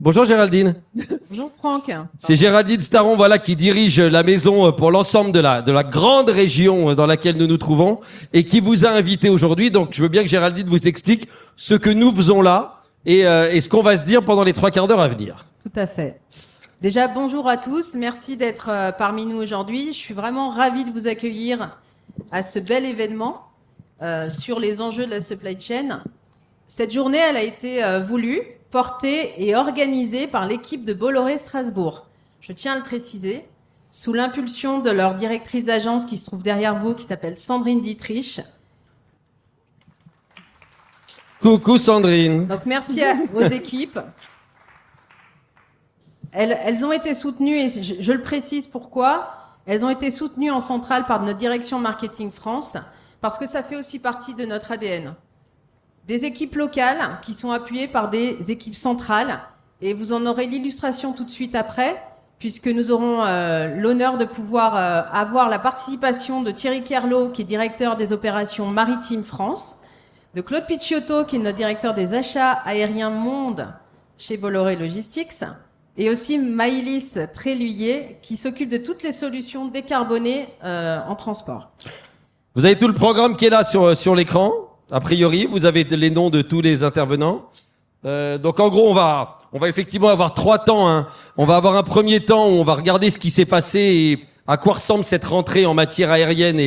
Bonjour Géraldine. Bonjour Franck. C'est Géraldine Staron, voilà, qui dirige la maison pour l'ensemble de la grande région dans laquelle nous nous trouvons et qui vous a invité aujourd'hui. Donc, je veux bien que Géraldine vous explique ce que nous faisons là et ce qu'on va se dire pendant les 3 quarts d'heure à venir. Tout à fait. Déjà, bonjour à tous. Merci d'être parmi nous aujourd'hui. Je suis vraiment ravie de vous accueillir à ce bel événement sur les enjeux de la supply chain. Cette journée, elle a été voulue, portée et organisée par l'équipe de Bolloré-Strasbourg. Je tiens à le préciser, sous l'impulsion de leur directrice d'agence qui se trouve derrière vous, qui s'appelle Sandrine Dietrich. Coucou Sandrine. Donc merci aux équipes. Elles ont été soutenues, et je le précise pourquoi, elles ont été soutenues en centrale par notre direction marketing France, parce que ça fait aussi partie de notre ADN. Des équipes locales qui sont appuyées par des équipes centrales, et vous en aurez l'illustration tout de suite après, puisque nous aurons l'honneur de pouvoir avoir la participation de Thierry Kerlot, qui est directeur des opérations maritimes France, de Claude Picciotto, qui est notre directeur des achats aériens monde chez Bolloré Logistics, et aussi Maïlis Tréluyer, qui s'occupe de toutes les solutions décarbonées en transport. Vous avez tout le programme qui est là sur l'écran. A priori, vous avez les noms de tous les intervenants. Donc en gros, on va effectivement avoir 3 temps. Hein. On va avoir un premier temps où on va regarder ce qui s'est passé et à quoi ressemble cette rentrée en matière aérienne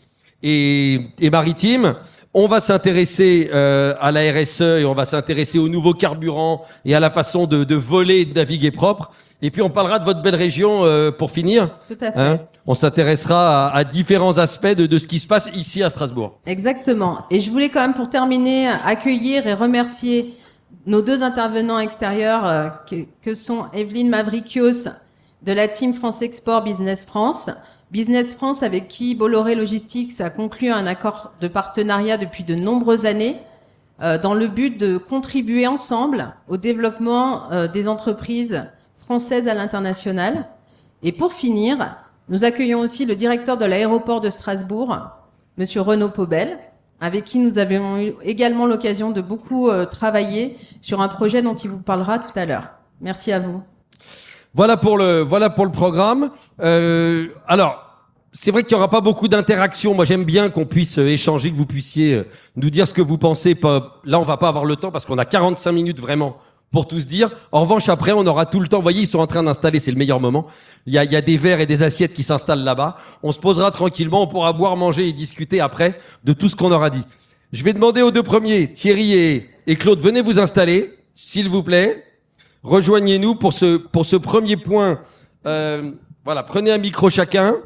et maritime. On va s'intéresser à la RSE et on va s'intéresser aux nouveaux carburants et à la façon de voler et de naviguer propre. Et puis on parlera de votre belle région pour finir. Tout à fait. Hein, on s'intéressera à différents aspects de ce qui se passe ici à Strasbourg. Exactement. Et je voulais quand même, pour terminer, accueillir et remercier nos 2 intervenants extérieurs que sont Evelyne Mavrikios de la team France Export Business France. Business France avec qui Bolloré Logistics a conclu un accord de partenariat depuis de nombreuses années dans le but de contribuer ensemble au développement des entreprises françaises à l'international. Et pour finir, nous accueillons aussi le directeur de l'aéroport de Strasbourg, Monsieur Renaud Pobel, avec qui nous avions eu également l'occasion de beaucoup travailler sur un projet dont il vous parlera tout à l'heure. Merci à vous. Voilà pour le programme. Alors, c'est vrai qu'il n'y aura pas beaucoup d'interactions. Moi, j'aime bien qu'on puisse échanger, que vous puissiez nous dire ce que vous pensez. Là, on va pas avoir le temps parce qu'on a 45 minutes vraiment pour tout se dire. En revanche, après, on aura tout le temps. Vous voyez, ils sont en train d'installer, c'est le meilleur moment. Il y a des verres et des assiettes qui s'installent là-bas. On se posera tranquillement, on pourra boire, manger et discuter après de tout ce qu'on aura dit. Je vais demander aux 2 premiers, Thierry et Claude, venez vous installer, s'il vous plaît. Rejoignez-nous pour ce premier point. Voilà, prenez un micro chacun.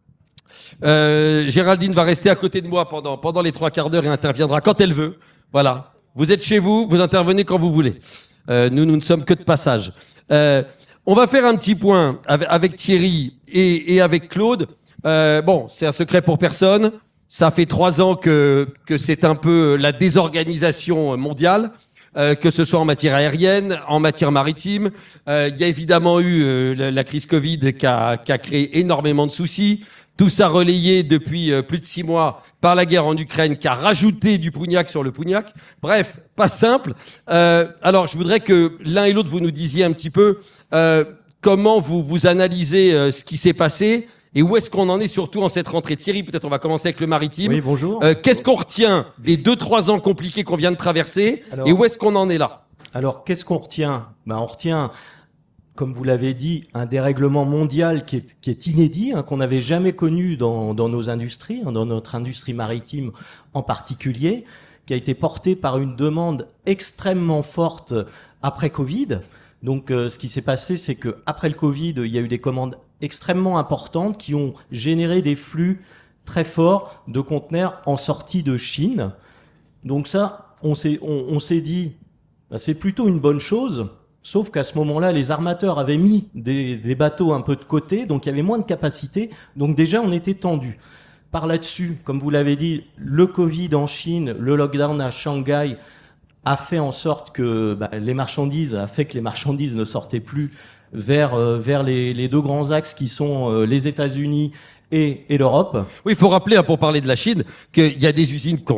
Géraldine va rester à côté de moi pendant les 3 quarts d'heure et interviendra quand elle veut. Voilà. Vous êtes chez vous, vous intervenez quand vous voulez. Nous ne sommes que de passage. On va faire un petit point avec Thierry et avec Claude. Bon, c'est un secret pour personne. Ça fait 3 ans que c'est un peu la désorganisation mondiale. Que ce soit en matière aérienne, en matière maritime. Il y a évidemment eu la crise Covid qui a créé énormément de soucis. Tout ça relayé depuis plus de 6 mois par la guerre en Ukraine qui a rajouté du pougnac sur le pougnac. Bref, pas simple. Alors, je voudrais que l'un et l'autre, vous nous disiez un petit peu comment vous analysez ce qui s'est passé et où est-ce qu'on en est surtout en cette rentrée. Thierry, peut-être on va commencer avec le maritime. Oui, bonjour. Qu'est-ce qu'on retient des 2-3 ans compliqués qu'on vient de traverser et où est-ce qu'on en est là? Alors, qu'est-ce qu'on retient? On retient, comme vous l'avez dit, un dérèglement mondial qui est inédit, qu'on n'avait jamais connu dans nos industries, dans notre industrie maritime en particulier, qui a été porté par une demande extrêmement forte après Covid. Donc, ce qui s'est passé, c'est que après le Covid, il y a eu des commandes extrêmement importantes qui ont généré des flux très forts de conteneurs en sortie de Chine. Donc ça, on s'est dit, c'est plutôt une bonne chose. Sauf qu'à ce moment-là, les armateurs avaient mis des bateaux un peu de côté, donc il y avait moins de capacité. Donc déjà, on était tendu. Par là-dessus, comme vous l'avez dit, le Covid en Chine, le lockdown à Shanghai a fait en sorte que les marchandises ne sortaient plus vers les 2 grands axes qui sont les États-Unis et l'Europe. Oui, il faut rappeler, pour parler de la Chine, qu'il y a des usines qui ont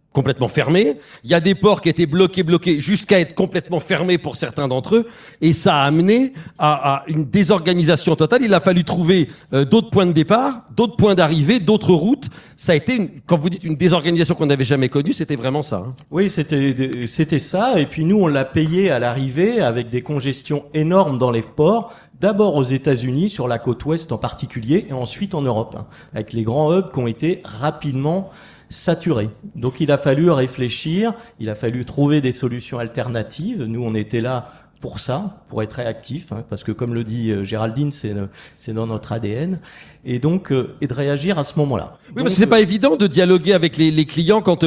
complètement fermés. Il y a des ports qui étaient bloqués jusqu'à être complètement fermés pour certains d'entre eux. Et ça a amené à une désorganisation totale. Il a fallu trouver d'autres points de départ, d'autres points d'arrivée, d'autres routes. Ça a été, quand vous dites une désorganisation qu'on n'avait jamais connue, c'était vraiment ça. Hein. Oui, c'était ça. Et puis nous, on l'a payé à l'arrivée avec des congestions énormes dans les ports. D'abord aux États-Unis, sur la côte ouest en particulier, et ensuite en Europe, hein, avec les grands hubs qui ont été rapidement saturés. Donc il a fallu réfléchir, il a fallu trouver des solutions alternatives. Nous, on était là pour ça, pour être réactifs, hein, parce que comme le dit Géraldine, c'est dans notre ADN, et donc et de réagir à ce moment-là. Oui, donc, parce que c'est pas évident de dialoguer avec les clients quand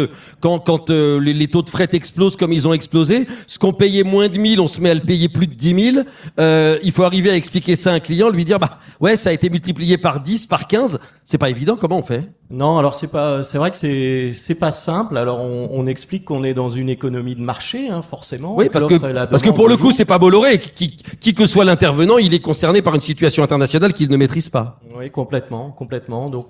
les taux de fret explosent comme ils ont explosé. Ce qu'on payait moins de 1000, on se met à le payer plus de 10 000. Il faut arriver à expliquer ça à un client, lui dire bah ouais, ça a été multiplié par 10, par 15. C'est pas évident. Comment on fait? Non, alors c'est vrai que c'est pas simple. Alors on explique qu'on est dans une économie de marché, hein, forcément. Oui, parce que pour le coup, c'est pas Bolloré. Qui que soit l'intervenant, il est concerné par une situation internationale qu'il ne maîtrise pas. Oui, complètement. Donc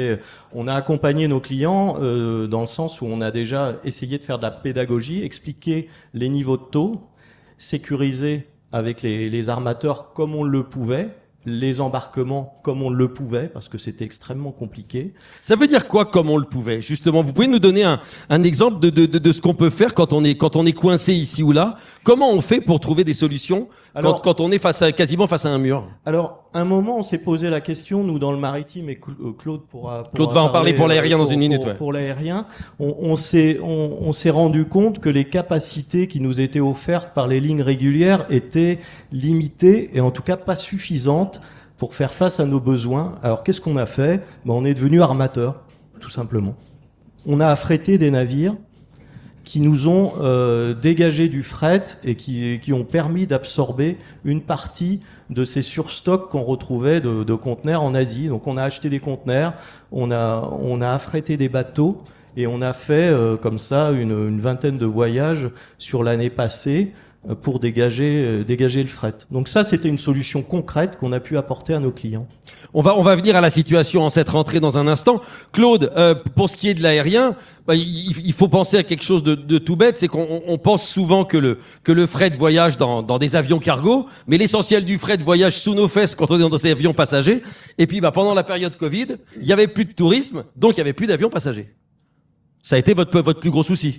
on a accompagné nos clients dans le sens où on a déjà essayé de faire de la pédagogie, expliquer les niveaux de taux, sécuriser avec les armateurs comme on le pouvait, les embarquements comme on le pouvait, parce que c'était extrêmement compliqué. Ça veut dire quoi, comme on le pouvait, justement? Vous pouvez nous donner un exemple de ce qu'on peut faire quand on est coincé ici ou là? Comment on fait pour trouver des solutions quand on est quasiment face à un mur? Alors, un moment, on s'est posé la question, nous, dans le maritime, et Claude Claude va en parler pour l'aérien dans une minute. Pour l'aérien, on s'est rendu compte que les capacités qui nous étaient offertes par les lignes régulières étaient limitées, et en tout cas pas suffisantes pour faire face à nos besoins. Alors, qu'est-ce qu'on a fait? On est devenu armateur, tout simplement. On a affrété des navires qui nous ont dégagé du fret et qui ont permis d'absorber une partie de ces surstocks qu'on retrouvait de conteneurs en Asie. Donc on a acheté des conteneurs, on a affrété des bateaux et on a fait comme ça une vingtaine de voyages sur l'année passée pour dégager le fret. Donc ça, c'était une solution concrète qu'on a pu apporter à nos clients. On va venir à la situation en cette rentrée dans un instant. Claude, pour ce qui est de l'aérien, il faut penser à quelque chose de tout bête, c'est qu'on pense souvent que le fret voyage dans des avions cargo, mais l'essentiel du fret voyage sous nos fesses quand on est dans ces avions passagers. Et puis pendant la période Covid, il y avait plus de tourisme, donc il y avait plus d'avions passagers. Ça a été votre plus gros souci.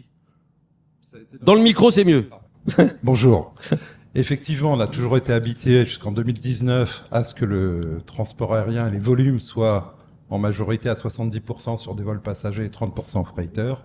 Dans le micro, c'est mieux. Bonjour. Effectivement, on a toujours été habitué jusqu'en 2019 à ce que le transport aérien et les volumes soient en majorité à 70% sur des vols passagers et 30% freighter.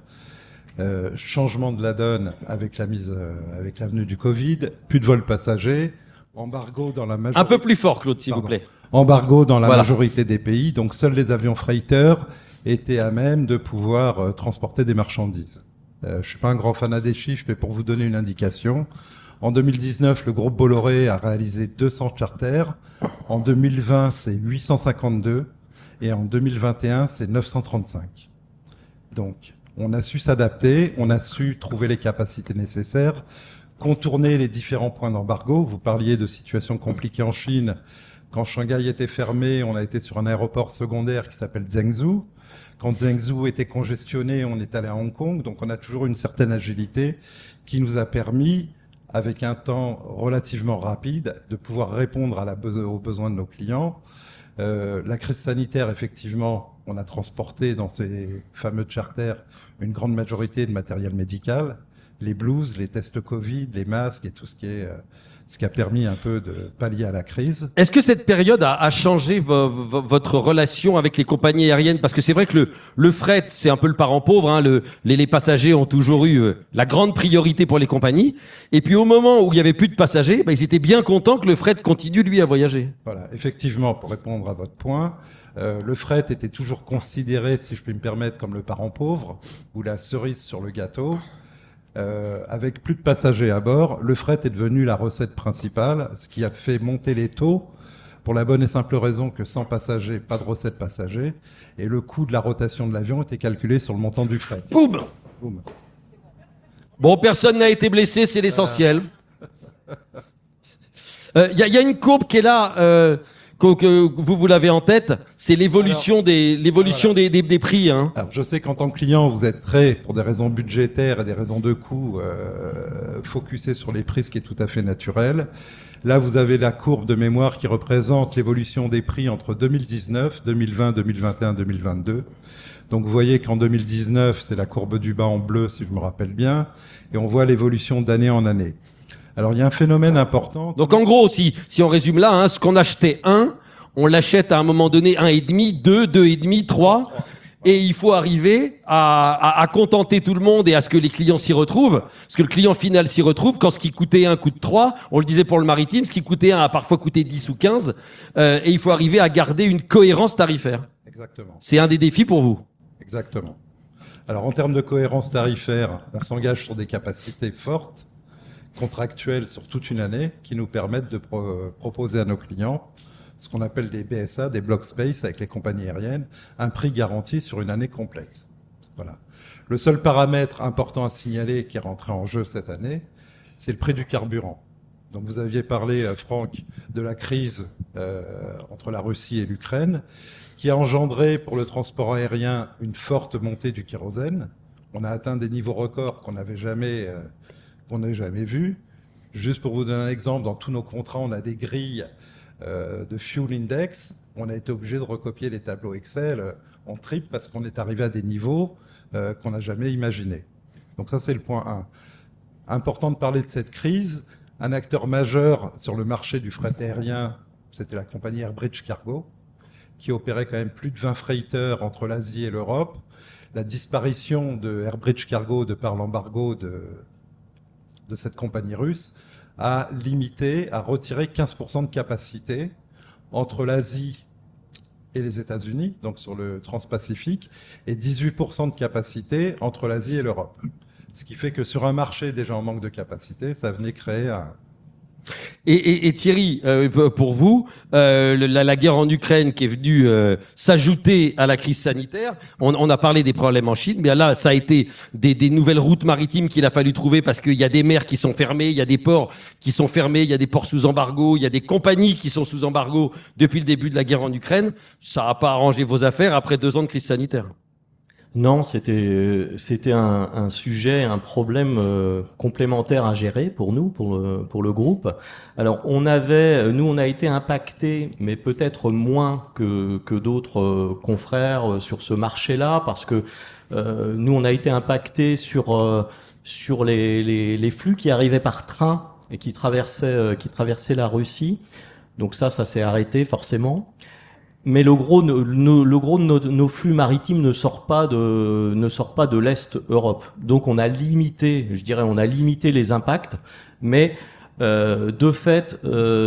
Changement de la donne avec avec l'avenue du Covid, plus de vols passagers, embargo dans la majorité. Un peu plus fort, Claude, s'il vous plaît. Embargo dans la Voilà. majorité des pays, donc seuls les avions freighter étaient à même de pouvoir transporter des marchandises. Je suis pas un grand fanat des chiffres, mais pour vous donner une indication, en 2019, le groupe Bolloré a réalisé 200 charters. En 2020, c'est 852. Et en 2021, c'est 935. Donc, on a su s'adapter, on a su trouver les capacités nécessaires, contourner les différents points d'embargo. Vous parliez de situations compliquées en Chine. Quand Shanghai était fermé, on a été sur un aéroport secondaire qui s'appelle Zhengzhou. Quand Zhengzhou était congestionné, on est allé à Hong Kong. Donc, on a toujours une certaine agilité qui nous a permis, avec un temps relativement rapide, de pouvoir répondre aux besoins de nos clients. La crise sanitaire, effectivement, on a transporté dans ces fameux charters une grande majorité de matériel médical, les blouses, les tests Covid, les masques et tout ce qui a permis un peu de pallier à la crise. Est-ce que cette période a changé votre relation avec les compagnies aériennes? Parce que c'est vrai que le fret, c'est un peu le parent pauvre. Hein. Les passagers ont toujours eu la grande priorité pour les compagnies. Et puis au moment où il y avait plus de passagers, ils étaient bien contents que le fret continue, lui, à voyager. Voilà, effectivement, pour répondre à votre point, le fret était toujours considéré, si je puis me permettre, comme le parent pauvre ou la cerise sur le gâteau. Avec plus de passagers à bord, le fret est devenu la recette principale, ce qui a fait monter les taux pour la bonne et simple raison que sans passagers, pas de recette passagers, et le coût de la rotation de l'avion était calculé sur le montant du fret. Boum! Boum. Bon, personne n'a été blessé, c'est l'essentiel. Il y a une courbe qui est là, que vous l'avez en tête, c'est l'évolution des prix. Hein. Alors, je sais qu'en tant que client, vous êtes très, pour des raisons budgétaires et des raisons de coût, focusé sur les prix, ce qui est tout à fait naturel. Là, vous avez la courbe de mémoire qui représente l'évolution des prix entre 2019, 2020, 2021, 2022. Donc, vous voyez qu'en 2019, c'est la courbe du bas en bleu, si je me rappelle bien, et on voit l'évolution d'année en année. Alors, il y a un phénomène important. Donc, en gros, si on résume là, hein, ce qu'on achetait 1, on l'achète à un moment donné 1,5, 2, 2,5, 3. Et il faut arriver à contenter tout le monde et à ce que les clients s'y retrouvent. Parce que le client final s'y retrouve quand ce qui coûtait 1 coûte 3. On le disait pour le maritime, ce qui coûtait 1 a parfois coûté 10 ou 15. Et il faut arriver à garder une cohérence tarifaire. Exactement. C'est un des défis pour vous. Exactement. Alors, en termes de cohérence tarifaire, on s'engage sur des capacités fortes, contractuelles sur toute une année, qui nous permettent de proposer à nos clients ce qu'on appelle des BSA, des block space avec les compagnies aériennes, un prix garanti sur une année complète. Voilà. Le seul paramètre important à signaler qui est rentré en jeu cette année, c'est le prix du carburant. Donc vous aviez parlé, Franck, de la crise entre la Russie et l'Ukraine, qui a engendré pour le transport aérien une forte montée du kérosène. On a atteint des niveaux records qu'on n'avait jamais vus. Juste pour vous donner un exemple, dans tous nos contrats, on a des grilles de fuel index. On a été obligé de recopier les tableaux Excel en triple parce qu'on est arrivé à des niveaux qu'on n'a jamais imaginés. Donc ça, c'est le point 1. Important de parler de cette crise. Un acteur majeur sur le marché du fret aérien, c'était la compagnie Airbridge Cargo, qui opérait quand même plus de 20 freighters entre l'Asie et l'Europe. La disparition de Airbridge Cargo de par l'embargo de cette compagnie russe a retiré 15% de capacité entre l'Asie et les États-Unis, donc sur le Transpacifique, et 18% de capacité entre l'Asie et l'Europe. Ce qui fait que sur un marché déjà en manque de capacité, ça venait créer un... Et Thierry, pour vous, la guerre en Ukraine qui est venue s'ajouter à la crise sanitaire, on a parlé des problèmes en Chine, mais là, ça a été des nouvelles routes maritimes qu'il a fallu trouver parce qu'il y a des mers qui sont fermées, il y a des ports qui sont fermés, il y a des ports sous embargo, il y a des compagnies qui sont sous embargo depuis le début de la guerre en Ukraine. Ça n'a pas arrangé vos affaires après 2 ans de crise sanitaire. Non, c'était un sujet, un problème complémentaire à gérer pour nous, pour le groupe. Alors on a été impactés, mais peut-être moins que d'autres confrères sur ce marché-là, parce que nous on a été impactés sur les flux qui arrivaient par train et qui traversaient la Russie. Donc ça s'est arrêté forcément. Mais le gros de nos flux maritimes ne sort pas de l'Est Europe. Donc on a limité les impacts, mais de fait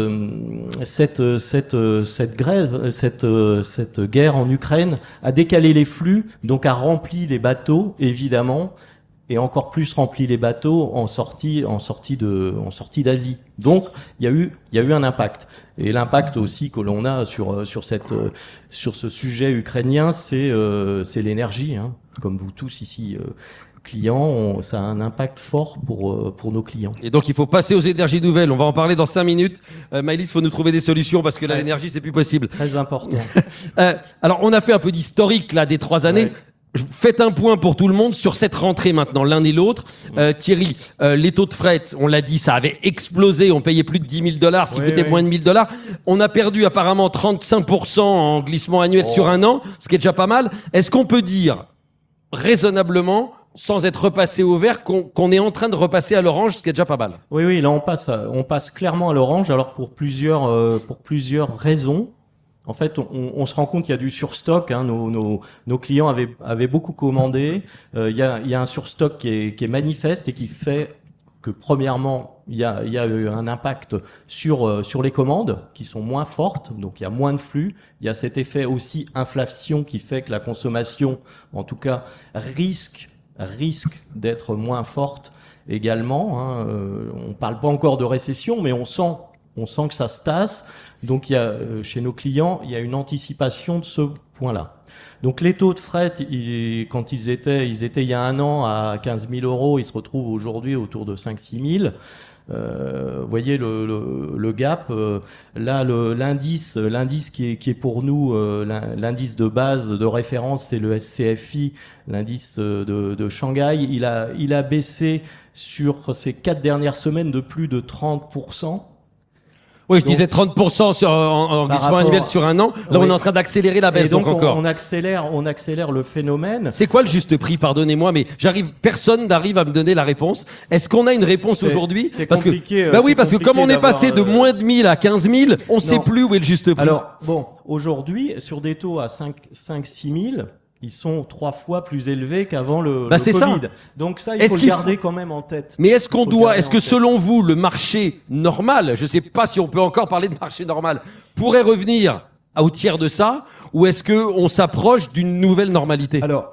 cette guerre en Ukraine a décalé les flux, donc a rempli les bateaux évidemment, et encore plus rempli les bateaux en sortie d'Asie. Donc il y a eu un impact. Et l'impact aussi que l'on a sur ce sujet ukrainien, c'est l'énergie, hein. Comme vous tous ici clients, ça a un impact fort pour nos clients. Et donc il faut passer aux énergies nouvelles. On va en parler dans 5 minutes. Maëlys, il faut nous trouver des solutions parce que là, l'énergie, c'est plus possible. Très important. Alors on a fait un peu d'historique là des 3 années. Ouais. Faites un point pour tout le monde sur cette rentrée maintenant, l'un et l'autre. Thierry, les taux de fret, on l'a dit, ça avait explosé. On payait plus de $10,000, ce qui coûtait moins de $1,000. On a perdu apparemment 35% en glissement annuel sur un an, ce qui est déjà pas mal. Est-ce qu'on peut dire raisonnablement, sans être repassé au vert, qu'on est en train de repasser à l'orange, ce qui est déjà pas mal? Oui, là on passe clairement à l'orange. Alors pour plusieurs raisons. En fait, on se rend compte qu'il y a du surstock. Hein. Nos clients avaient beaucoup commandé. Il y a un surstock qui est manifeste et qui fait que premièrement, il y a eu un impact sur les commandes qui sont moins fortes, donc il y a moins de flux. Il y a cet effet aussi inflation qui fait que la consommation, en tout cas, risque d'être moins forte également. Hein. On parle pas encore de récession, mais on sent que ça se tasse. Donc, chez nos clients, il y a une anticipation de ce point-là. Donc, les taux de fret, quand ils étaient il y a un an à 15 000 €, ils se retrouvent aujourd'hui autour de 5 000 6 000. Vous voyez le gap. Là, l'indice qui est pour nous l'indice de base de référence, c'est le SCFI, l'indice de Shanghai. Il a baissé sur ces 4 dernières semaines de plus de 30%. Oui, je disais 30% en glissement annuel sur un an. Là, oui. on est en train d'accélérer la baisse, Et donc encore. on accélère le phénomène. C'est quoi le juste prix? Pardonnez-moi, mais personne n'arrive à me donner la réponse. Est-ce qu'on a une réponse aujourd'hui? C'est Parce compliqué. Bah oui, parce que comme on est passé de moins de 1000 à 15 000, on ne sait plus où est le juste prix. Alors, bon, aujourd'hui, sur des taux à 5-6 000, ils sont 3 fois plus élevés qu'avant le c'est Covid. ça. Donc ça, il Est-ce faut le qu'il garder quand même en tête. Mais est-ce qu'on Faut le garder est-ce en que tête. selon vous, le marché normal, je ne sais pas si on peut encore parler de marché normal, pourrait revenir au tiers de ça, ou est-ce qu'on s'approche d'une nouvelle normalité? Alors,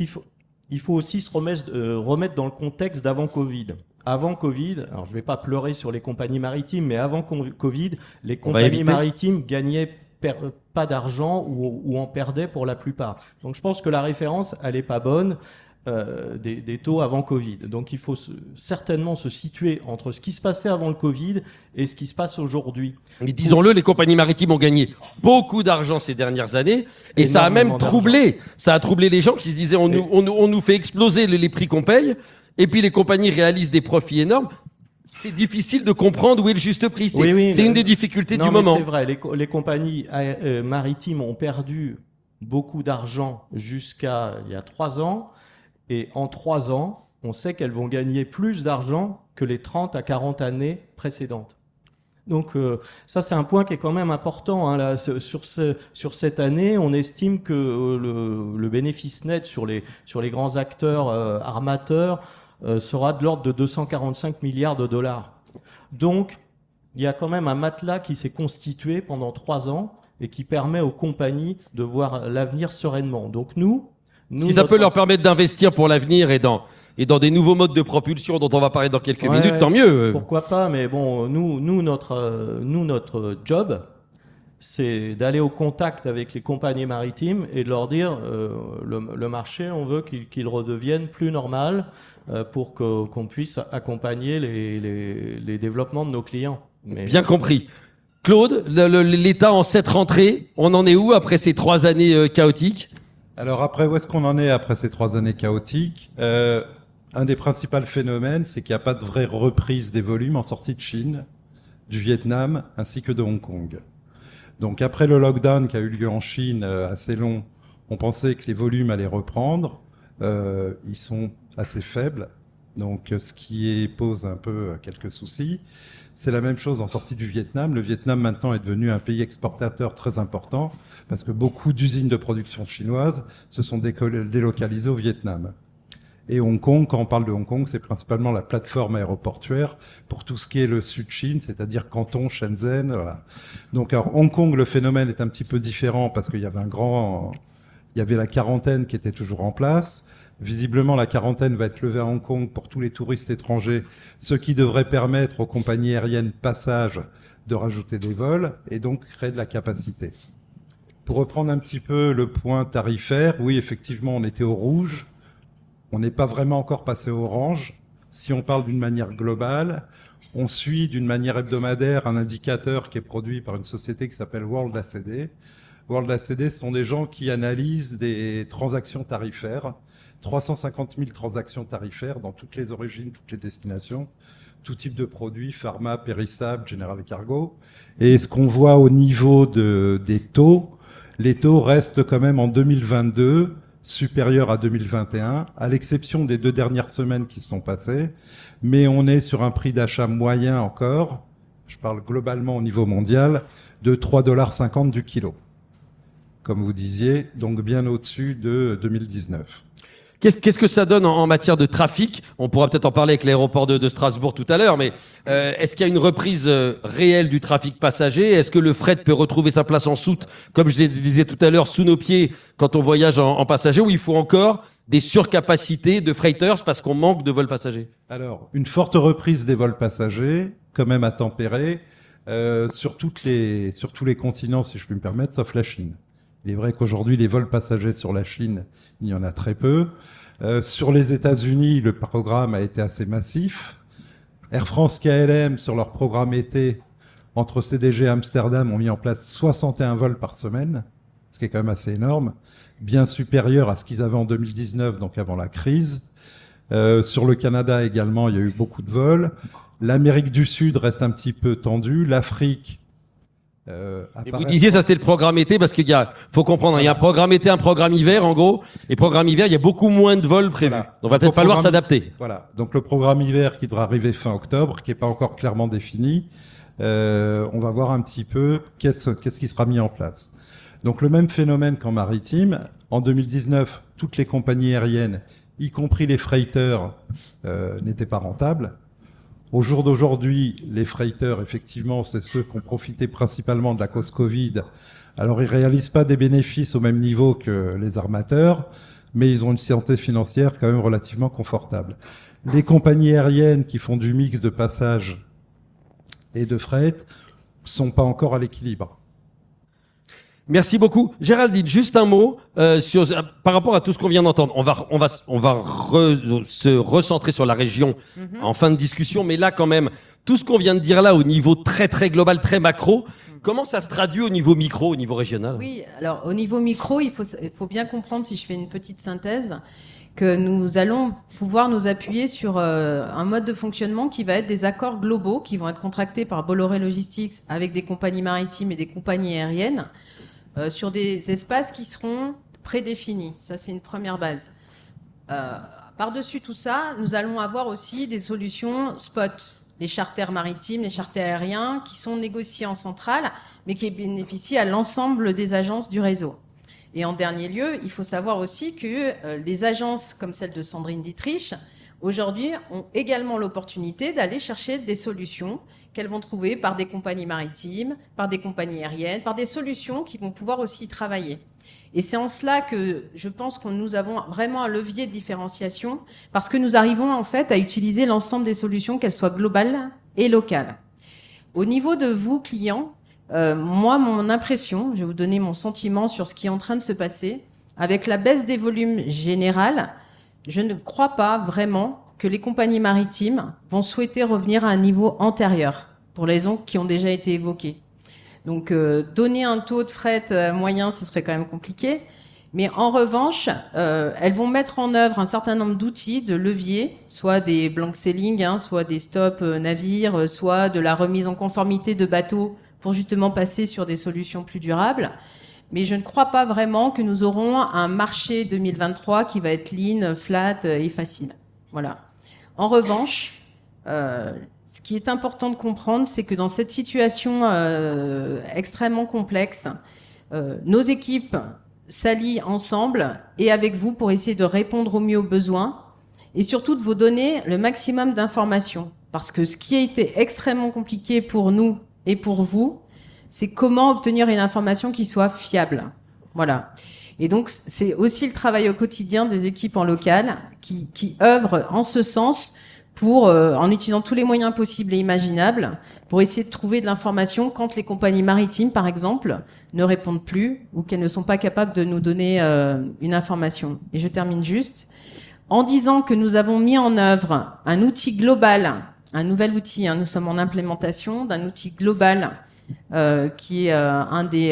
il faut aussi se remettre dans le contexte d'avant Covid. Avant Covid, alors je ne vais pas pleurer sur les compagnies maritimes, mais avant Covid, les compagnies éviter. maritimes gagnaient pas d'argent ou en perdaient pour la plupart. Donc je pense que la référence, elle n'est pas bonne des taux avant Covid. Donc il faut certainement se situer entre ce qui se passait avant le Covid et ce qui se passe aujourd'hui. Mais disons-le, les compagnies maritimes ont gagné beaucoup d'argent ces dernières années, et ça a même troublé les gens qui se disaient on nous fait exploser les prix qu'on paye, et puis les compagnies réalisent des profits énormes. C'est difficile de comprendre où est le juste prix. C'est une des difficultés du moment. C'est vrai, les compagnies maritimes ont perdu beaucoup d'argent jusqu'à il y a 3 ans. Et en 3 ans, on sait qu'elles vont gagner plus d'argent que les 30 à 40 années précédentes. Donc ça, c'est un point qui est quand même important. Hein, là, sur cette année, on estime que le bénéfice net sur les grands acteurs armateurs sera de l'ordre de 245 milliards de dollars. Donc, il y a quand même un matelas qui s'est constitué pendant 3 ans et qui permet aux compagnies de voir l'avenir sereinement. Donc si ça peut leur permettre d'investir pour l'avenir et dans des nouveaux modes de propulsion dont on va parler dans quelques minutes, tant mieux. Pourquoi pas, mais bon, nous notre job, c'est d'aller au contact avec les compagnies maritimes et de leur dire le marché, on veut qu'il redevienne plus normal pour qu'on puisse accompagner les développements de nos clients. Mais... Bien compris. Claude, l'État en 7 rentrées, on en est où après ces 3 années chaotiques? Alors après, où est-ce qu'on en est après ces 3 années chaotiques? Un des principaux phénomènes, c'est qu'il n'y a pas de vraie reprise des volumes en sortie de Chine, du Vietnam, ainsi que de Hong Kong. Donc après le lockdown qui a eu lieu en Chine, assez long, on pensait que les volumes allaient reprendre. Ils sont assez faibles, donc ce qui pose un peu quelques soucis. C'est la même chose en sortie du Vietnam. Le Vietnam maintenant est devenu un pays exportateur très important parce que beaucoup d'usines de production chinoises se sont délocalisées au Vietnam. Et Hong Kong, quand on parle de Hong Kong, c'est principalement la plateforme aéroportuaire pour tout ce qui est le Sud-Chine, c'est-à-dire Canton, Shenzhen, voilà. Donc, alors, Hong Kong, le phénomène est un petit peu différent parce qu'il y avait il y avait la quarantaine qui était toujours en place. Visiblement, la quarantaine va être levée à Hong Kong pour tous les touristes étrangers, ce qui devrait permettre aux compagnies aériennes passage de rajouter des vols et donc créer de la capacité. Pour reprendre un petit peu le point tarifaire, oui, effectivement, on était au rouge. On n'est pas vraiment encore passé au orange. Si on parle d'une manière globale, on suit d'une manière hebdomadaire un indicateur qui est produit par une société qui s'appelle World ACD. World ACD, ce sont des gens qui analysent des transactions tarifaires, 350 000 transactions tarifaires dans toutes les origines, toutes les destinations, tout type de produits, pharma, périssable, General Cargo. Et ce qu'on voit au niveau des taux, les taux restent quand même en 2022 supérieurs à 2021, à l'exception des 2 dernières semaines qui se sont passées. Mais on est sur un prix d'achat moyen encore, je parle globalement au niveau mondial, de 3,50 $ du kilo. Comme vous disiez, donc bien au-dessus de 2019. Qu'est-ce que ça donne en matière de trafic? On pourra peut-être en parler avec l'aéroport de Strasbourg tout à l'heure, mais est-ce qu'il y a une reprise réelle du trafic passager? Est-ce que le fret peut retrouver sa place en soute, comme je disais tout à l'heure, sous nos pieds quand on voyage en passager, ou il faut encore des surcapacités de freighters parce qu'on manque de vols passagers? Alors, une forte reprise des vols passagers, quand même à tempérer, sur tous les continents, si je puis me permettre, sauf la Chine. Il est vrai qu'aujourd'hui, les vols passagers sur la Chine, il y en a très peu. Sur les États-Unis, le programme a été assez massif. Air France KLM, sur leur programme été, entre CDG et Amsterdam, ont mis en place 61 vols par semaine, ce qui est quand même assez énorme, bien supérieur à ce qu'ils avaient en 2019, donc avant la crise. Sur le Canada également, il y a eu beaucoup de vols. L'Amérique du Sud reste un petit peu tendue. L'Afrique... Et vous disiez, ça c'était le programme été, parce qu'il faut comprendre, il y a un programme été, un programme hiver, en gros. Et programme hiver, il y a beaucoup moins de vols prévus. Voilà. Donc, va peut-être falloir s'adapter. Voilà. Donc, le programme hiver qui devra arriver fin octobre, qui n'est pas encore clairement défini, on va voir un petit peu qu'est-ce qui sera mis en place. Donc, le même phénomène qu'en maritime. En 2019, toutes les compagnies aériennes, y compris les freighters, n'étaient pas rentables. Au jour d'aujourd'hui, les freighters, effectivement, c'est ceux qui ont profité principalement de la cause Covid. Alors, ils réalisent pas des bénéfices au même niveau que les armateurs, mais ils ont une santé financière quand même relativement confortable. Les compagnies aériennes qui font du mix de passage et de fret sont pas encore à l'équilibre. Merci beaucoup. Géraldine, juste un mot par rapport à tout ce qu'on vient d'entendre. On va se recentrer sur la région en fin de discussion, mais là quand même, tout ce qu'on vient de dire là au niveau très très global, très macro, comment ça se traduit au niveau micro, au niveau régional? Oui, alors au niveau micro, il faut bien comprendre, si je fais une petite synthèse, que nous allons pouvoir nous appuyer sur un mode de fonctionnement qui va être des accords globaux qui vont être contractés par Bolloré Logistics avec des compagnies maritimes et des compagnies aériennes. Sur des espaces qui seront prédéfinis. Ça, c'est une première base. Par-dessus tout ça, nous allons avoir aussi des solutions spot. Les charters maritimes, les charters aériens, qui sont négociés en centrale, mais qui bénéficient à l'ensemble des agences du réseau. Et en dernier lieu, il faut savoir aussi que les agences comme celle de Sandrine Dietrich, aujourd'hui, ont également l'opportunité d'aller chercher des solutions qu'elles vont trouver par des compagnies maritimes, par des compagnies aériennes, par des solutions qui vont pouvoir aussi travailler. Et c'est en cela que je pense que nous avons vraiment un levier de différenciation, parce que nous arrivons en fait à utiliser l'ensemble des solutions, qu'elles soient globales et locales. Au niveau de vous, clients, moi, mon impression, je vais vous donner mon sentiment sur ce qui est en train de se passer, avec la baisse des volumes générales, je ne crois pas vraiment que les compagnies maritimes vont souhaiter revenir à un niveau antérieur, pour les raisons qui ont déjà été évoquées. Donc, donner un taux de fret moyen, ce serait quand même compliqué. Mais en revanche, elles vont mettre en œuvre un certain nombre d'outils, de leviers, soit des blank sailing, soit des stop navires, soit de la remise en conformité de bateaux pour justement passer sur des solutions plus durables. Mais je ne crois pas vraiment que nous aurons un marché 2023 qui va être lean, flat et facile. Voilà. En revanche, ce qui est important de comprendre, c'est que dans cette situation extrêmement complexe, nos équipes s'allient ensemble et avec vous pour essayer de répondre au mieux aux besoins et surtout de vous donner le maximum d'informations. Parce que ce qui a été extrêmement compliqué pour nous et pour vous, c'est comment obtenir une information qui soit fiable. Voilà. Et donc, c'est aussi le travail au quotidien des équipes en local qui œuvrent en ce sens pour, en utilisant tous les moyens possibles et imaginables, pour essayer de trouver de l'information quand les compagnies maritimes, par exemple, ne répondent plus ou qu'elles ne sont pas capables de nous donner une information. Et je termine juste en disant que nous avons mis en œuvre un outil global, un nouvel outil, nous sommes en implémentation d'un outil global qui est un des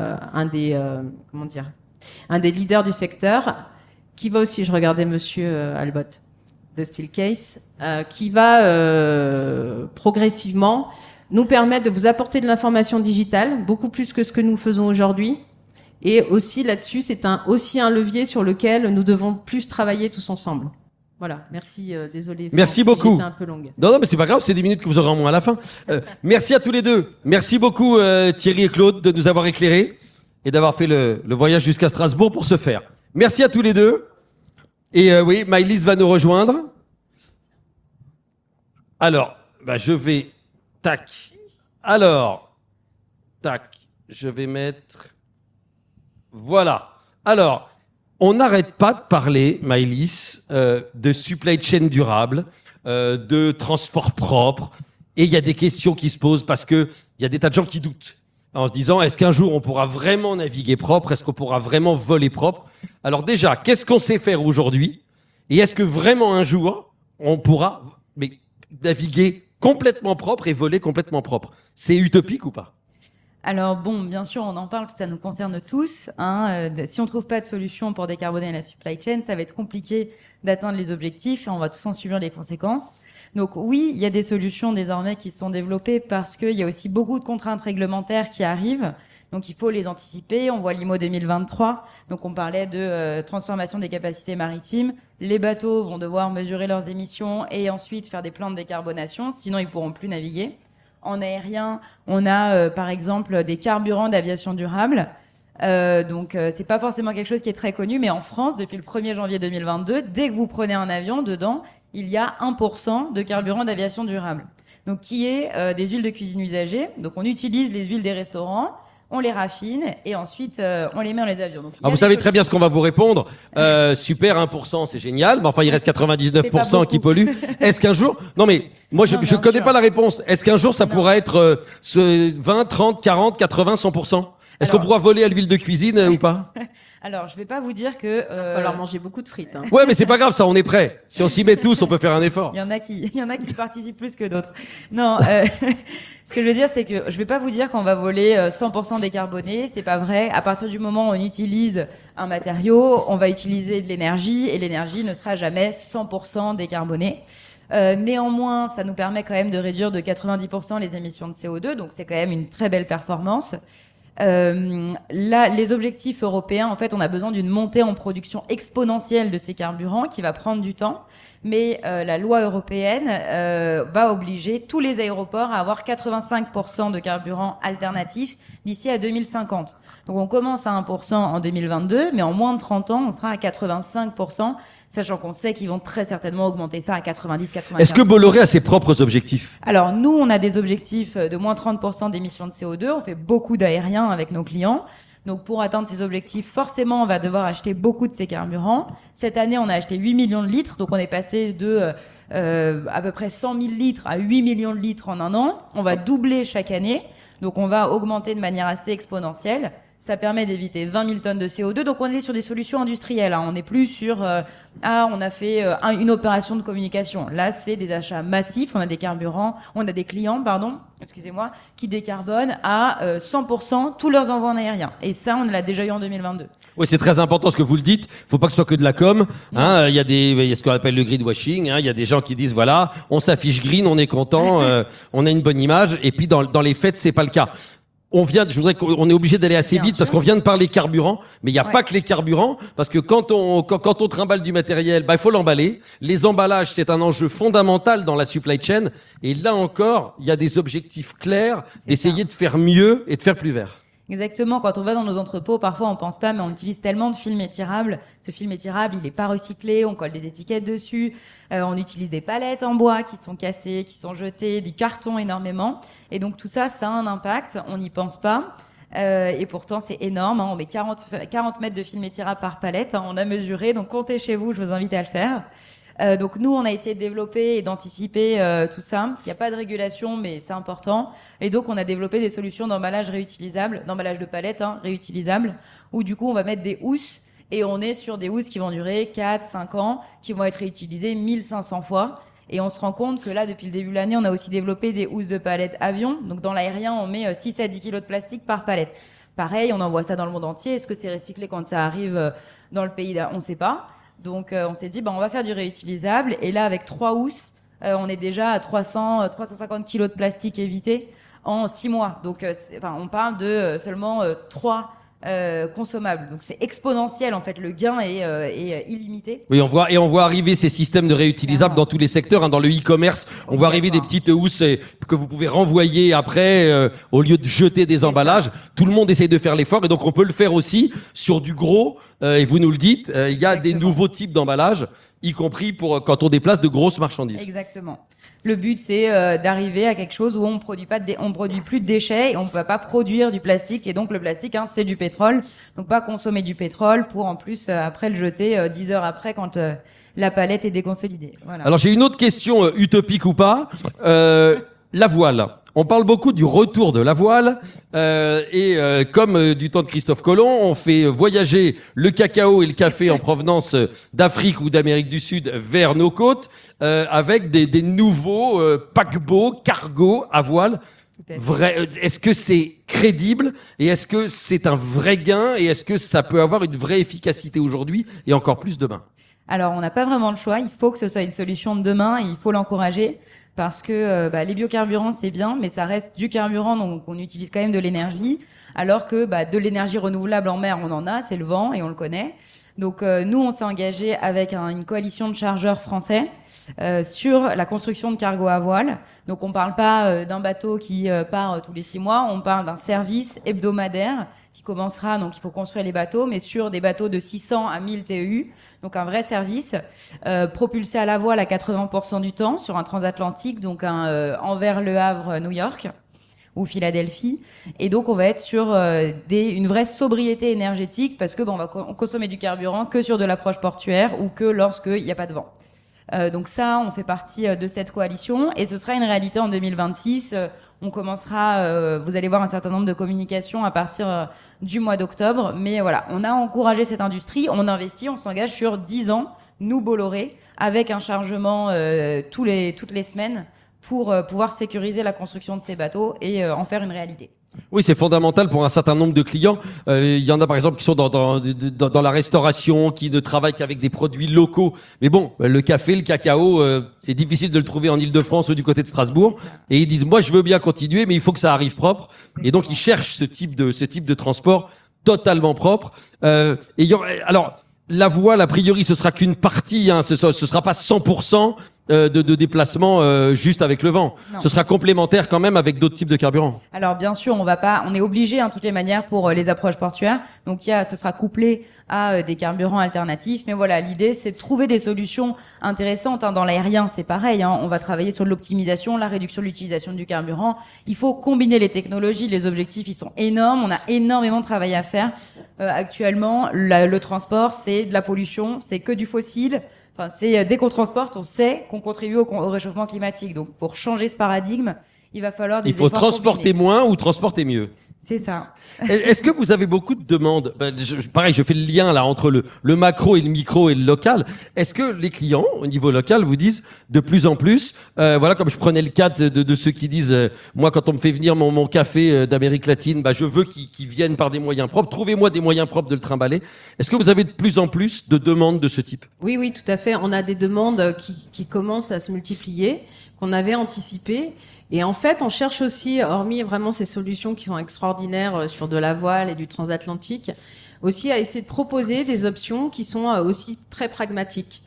leaders du secteur, qui va aussi, je regardais Monsieur Albot de Steelcase, qui va progressivement nous permettre de vous apporter de l'information digitale, beaucoup plus que ce que nous faisons aujourd'hui. Et aussi là-dessus, c'est aussi un levier sur lequel nous devons plus travailler tous ensemble. Voilà, merci, désolé. Merci beaucoup. J'étais un peu longue. Non, mais c'est pas grave, c'est 10 minutes que vous aurez en moins à la fin. Merci à tous les deux. Merci beaucoup Thierry et Claude de nous avoir éclairés et d'avoir fait le voyage jusqu'à Strasbourg pour ce faire. Merci à tous les deux. Et oui, Maëlys va nous rejoindre. Alors, je vais... Tac. Alors, tac. Je vais mettre... Voilà. Alors... On n'arrête pas de parler, Maëlys, de supply chain durable, de transport propre. Et il y a des questions qui se posent parce qu'il y a des tas de gens qui doutent. En se disant, est-ce qu'un jour on pourra vraiment naviguer propre? Est-ce qu'on pourra vraiment voler propre? Alors déjà, qu'est-ce qu'on sait faire aujourd'hui? Et est-ce que vraiment un jour, on pourra... Mais naviguer complètement propre et voler complètement propre. C'est utopique ou pas? Alors bon, bien sûr, on en parle parce que ça nous concerne tous. Si on trouve pas de solution pour décarboner la supply chain, ça va être compliqué d'atteindre les objectifs et on va tous en subir les conséquences. Donc oui, il y a des solutions désormais qui sont développées parce qu'il y a aussi beaucoup de contraintes réglementaires qui arrivent. Donc il faut les anticiper. On voit l'IMO 2023. Donc on parlait de transformation des capacités maritimes. Les bateaux vont devoir mesurer leurs émissions et ensuite faire des plans de décarbonation. Sinon, ils pourront plus naviguer. En aérien, on a par exemple des carburants d'aviation durable. C'est pas forcément quelque chose qui est très connu, mais en France, depuis le 1er janvier 2022, dès que vous prenez un avion, dedans, il y a 1% de carburant d'aviation durable. Donc qui est des huiles de cuisine usagées. Donc on utilise les huiles des restaurants, on les raffine et ensuite on les met dans les avions. Donc, vous savez très bien ce qu'on va vous répondre. Super, 1%, c'est génial, mais enfin il reste 99% qui polluent. Est-ce qu'un jour... Non mais moi je connais pas la réponse. Est-ce qu'un jour ça pourra être 20, 30, 40, 80, 100%? Est-ce qu'on pourra voler à l'huile de cuisine ou pas? Alors, je vais pas vous dire que... Il va falloir manger beaucoup de frites. Hein. Ouais, mais c'est pas grave, ça, on est prêt. Si on s'y met tous, on peut faire un effort. Il y en a qui participent plus que d'autres. Non, ce que je veux dire, c'est que je vais pas vous dire qu'on va voler 100% décarboné. C'est pas vrai. À partir du moment où on utilise un matériau, on va utiliser de l'énergie et l'énergie ne sera jamais 100% décarbonée. Néanmoins, ça nous permet quand même de réduire de 90% les émissions de CO2. Donc, c'est quand même une très belle performance. Là, les objectifs européens, en fait, on a besoin d'une montée en production exponentielle de ces carburants qui va prendre du temps. Mais la loi européenne va obliger tous les aéroports à avoir 85% de carburants alternatifs d'ici à 2050. Donc on commence à 1% en 2022, mais en moins de 30 ans, on sera à 85%, sachant qu'on sait qu'ils vont très certainement augmenter ça à 90-95%. Est-ce que Bolloré a ses propres objectifs? Alors nous, on a des objectifs de moins 30% d'émissions de CO2. On fait beaucoup d'aériens avec nos clients. Donc pour atteindre ces objectifs, forcément, on va devoir acheter beaucoup de ces carburants. Cette année, on a acheté 8 millions de litres. Donc on est passé de à peu près 100 000 litres à 8 millions de litres en un an. On va doubler chaque année. Donc on va augmenter de manière assez exponentielle. Ça permet d'éviter 20 000 tonnes de CO2. Donc, on est sur des solutions industrielles. Hein. On n'est plus sur on a fait une opération de communication. Là, c'est des achats massifs. On a des carburants, on a des clients, qui décarbonent à 100% tous leurs envois en aérien. Et ça, on l'a déjà eu en 2022. Oui, c'est très important ce que vous le dites. Faut pas que ce soit que de la com. Hein. Il y a ce qu'on appelle le greenwashing. Hein. Il y a des gens qui disent voilà, on s'affiche green, on est content, on a une bonne image. Et puis dans les faits, c'est pas le cas. On est obligé d'aller assez vite parce qu'on vient de parler carburant, mais il n'y a pas que les carburants, parce que quand on trimballe du matériel, il faut l'emballer. Les emballages, c'est un enjeu fondamental dans la supply chain. Et là encore, il y a des objectifs clairs d'essayer de faire mieux et de faire plus vert. Exactement. Quand on va dans nos entrepôts, parfois on pense pas, mais on utilise tellement de film étirable. Ce film étirable, il est pas recyclé. On colle des étiquettes dessus. On utilise des palettes en bois qui sont cassées, qui sont jetées, du carton énormément. Et donc tout ça, ça a un impact. On n'y pense pas. Et pourtant, c'est énorme. Hein. On met 40 mètres de film étirable par palette. Hein. On a mesuré. Donc comptez chez vous. Je vous invite à le faire. Donc nous, on a essayé de développer et d'anticiper tout ça. Il n'y a pas de régulation, mais c'est important. Et donc, on a développé des solutions d'emballage réutilisable, d'emballage de palettes réutilisable, où du coup, on va mettre des housses et on est sur des housses qui vont durer 4-5 ans, qui vont être réutilisées 1500 fois. Et on se rend compte que là, depuis le début de l'année, on a aussi développé des housses de palettes avion. Donc dans l'aérien, on met 6 à 10 kilos de plastique par palette. Pareil, on envoie ça dans le monde entier. Est-ce que c'est recyclé quand ça arrive dans le pays? On ne sait pas. Donc on s'est dit, on va faire du réutilisable. Et là, avec 3 housses, on est déjà à 350 kilos de plastique évités en 6 mois. Donc on parle de seulement 3 consommables. Donc c'est exponentiel en fait. Le gain est illimité. Oui, on voit arriver ces systèmes de réutilisables dans tous les secteurs. Hein, dans le e-commerce, on voit arriver des petites housses que vous pouvez renvoyer après au lieu de jeter des emballages. Ça. Tout le monde essaye de faire l'effort et donc on peut le faire aussi sur du gros. Et vous nous le dites, il y a des nouveaux types d'emballages, y compris pour quand on déplace de grosses marchandises. Exactement. Le but, c'est d'arriver à quelque chose où on produit plus de déchets et on ne peut pas produire du plastique. Et donc, le plastique, c'est du pétrole. Donc, pas consommer du pétrole pour, en plus, après le jeter 10 heures après quand la palette est déconsolidée. Voilà. Alors, j'ai une autre question, utopique ou pas. La voile. On parle beaucoup du retour de la voile comme du temps de Christophe Colomb, on fait voyager le cacao et le café en provenance d'Afrique ou d'Amérique du Sud vers nos côtes avec des nouveaux paquebots, cargos à voile. Est-ce que c'est crédible et est-ce que c'est un vrai gain et est-ce que ça peut avoir une vraie efficacité aujourd'hui et encore plus demain? Alors, on n'a pas vraiment le choix. Il faut que ce soit une solution de demain et il faut l'encourager parce que les biocarburants, c'est bien, mais ça reste du carburant, donc on utilise quand même de l'énergie, alors que de l'énergie renouvelable en mer, on en a, c'est le vent et on le connaît. Donc nous, on s'est engagé avec une coalition de chargeurs français sur la construction de cargos à voile. Donc on parle pas d'un bateau qui part tous les 6 mois, on parle d'un service hebdomadaire qui commencera, donc il faut construire les bateaux, mais sur des bateaux de 600 à 1000 TEU, donc un vrai service, propulsé à la voile à 80% du temps sur un transatlantique, donc un Anvers-Le Havre-New York ou Philadelphie. Et donc, on va être sur une vraie sobriété énergétique parce que on va consommer du carburant que sur de l'approche portuaire ou que lorsqu'il n'y a pas de vent. Donc ça, on fait partie de cette coalition et ce sera une réalité en 2026. On commencera, vous allez voir un certain nombre de communications à partir du mois d'octobre. Mais voilà, on a encouragé cette industrie, on investit, on s'engage sur 10 ans, nous Bolloré, avec un chargement toutes les semaines pour pouvoir sécuriser la construction de ces bateaux et en faire une réalité. Oui, c'est fondamental pour un certain nombre de clients. Il y en a par exemple qui sont dans la restauration, qui ne travaillent qu'avec des produits locaux. Mais bon, le café, le cacao, c'est difficile de le trouver en Île-de-France ou du côté de Strasbourg. Et ils disent, moi je veux bien continuer, mais il faut que ça arrive propre. Et donc ils cherchent ce type de transport totalement propre. Alors, la voile, a priori, ce sera qu'une partie, ce sera pas 100%. De déplacement juste avec le vent. Non. Ce sera complémentaire quand même avec d'autres types de carburants. Alors bien sûr, on est obligé toutes les manières pour les approches portuaires. Donc ce sera couplé à des carburants alternatifs. Mais voilà, l'idée c'est de trouver des solutions intéressantes. Dans l'aérien, c'est pareil. On va travailler sur l'optimisation, la réduction de l'utilisation du carburant. Il faut combiner les technologies. Les objectifs, ils sont énormes. On a énormément de travail à faire. Actuellement, le transport, c'est de la pollution, c'est que du fossile. Enfin, dès qu'on transporte, on sait qu'on contribue au réchauffement climatique. Donc, pour changer ce paradigme, il va falloir des efforts Il faut transporter combinés. moins ou transporter mieux. C'est ça. Est-ce que vous avez beaucoup de demandes? Pareil, je fais le lien là entre le macro et le micro et le local. Est-ce que les clients, au niveau local, vous disent de plus en plus, voilà, comme je prenais le cas de ceux qui disent, moi, quand on me fait venir mon café d'Amérique latine, je veux qu'ils viennent par des moyens propres. Trouvez-moi des moyens propres de le trimballer. Est-ce que vous avez de plus en plus de demandes de ce type? Oui, tout à fait. On a des demandes qui commencent à se multiplier, qu'on avait anticipées. Et en fait, on cherche aussi, hormis vraiment ces solutions qui sont extraordinaires sur de la voile et du transatlantique, aussi à essayer de proposer des options qui sont aussi très pragmatiques.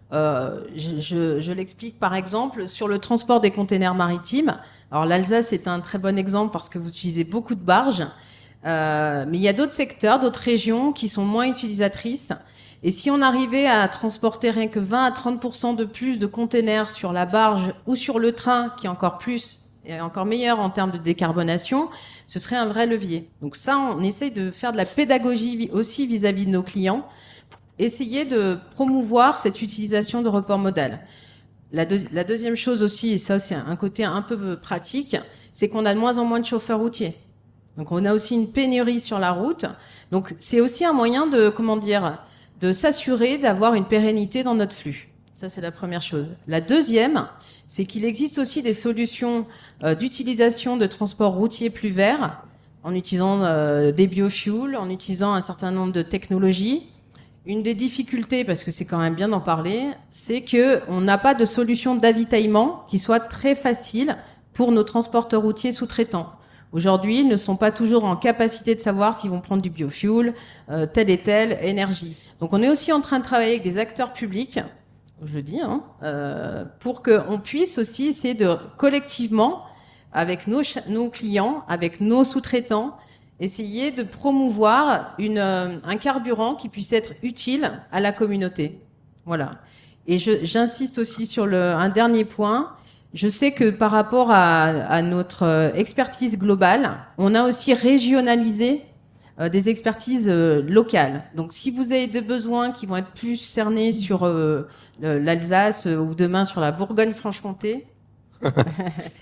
Je l'explique par exemple sur le transport des containers maritimes. Alors l'Alsace est un très bon exemple parce que vous utilisez beaucoup de barges, mais il y a d'autres secteurs, d'autres régions qui sont moins utilisatrices. Et si on arrivait à transporter rien que 20 à 30% de plus de containers sur la barge ou sur le train, qui est encore plus et encore meilleur en termes de décarbonation, ce serait un vrai levier. Donc ça, on essaye de faire de la pédagogie aussi vis-à-vis de nos clients, pour essayer de promouvoir cette utilisation de report modal. La deuxième chose aussi, et ça c'est un côté un peu pratique, c'est qu'on a de moins en moins de chauffeurs routiers. Donc on a aussi une pénurie sur la route. Donc c'est aussi un moyen de s'assurer d'avoir une pérennité dans notre flux. Ça, c'est la première chose. La deuxième, c'est qu'il existe aussi des solutions d'utilisation de transport routier plus vert, en utilisant des biofuels, en utilisant un certain nombre de technologies. Une des difficultés, parce que c'est quand même bien d'en parler, c'est qu'on n'a pas de solution d'avitaillement qui soit très facile pour nos transporteurs routiers sous-traitants. Aujourd'hui, ils ne sont pas toujours en capacité de savoir s'ils vont prendre du biofuel, telle et telle énergie. Donc on est aussi en train de travailler avec des acteurs publics, je le dis, pour qu'on puisse aussi essayer de collectivement, avec nos clients, avec nos sous-traitants, essayer de promouvoir un carburant qui puisse être utile à la communauté. Voilà. Et j'insiste aussi sur un dernier point. Je sais que par rapport à notre expertise globale, on a aussi régionalisé des expertises locales. Donc, si vous avez des besoins qui vont être plus cernés sur l'Alsace ou demain sur la Bourgogne-Franche-Comté,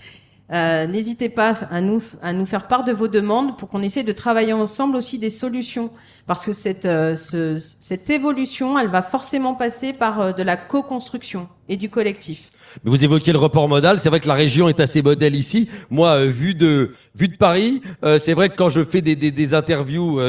N'hésitez pas à nous faire part de vos demandes pour qu'on essaie de travailler ensemble aussi des solutions. Parce que cette évolution, elle va forcément passer par de la co-construction et du collectif. Mais vous évoquiez le report modal, c'est vrai que la région est assez modèle ici. Moi, vu de Paris, c'est vrai que quand je fais des interviews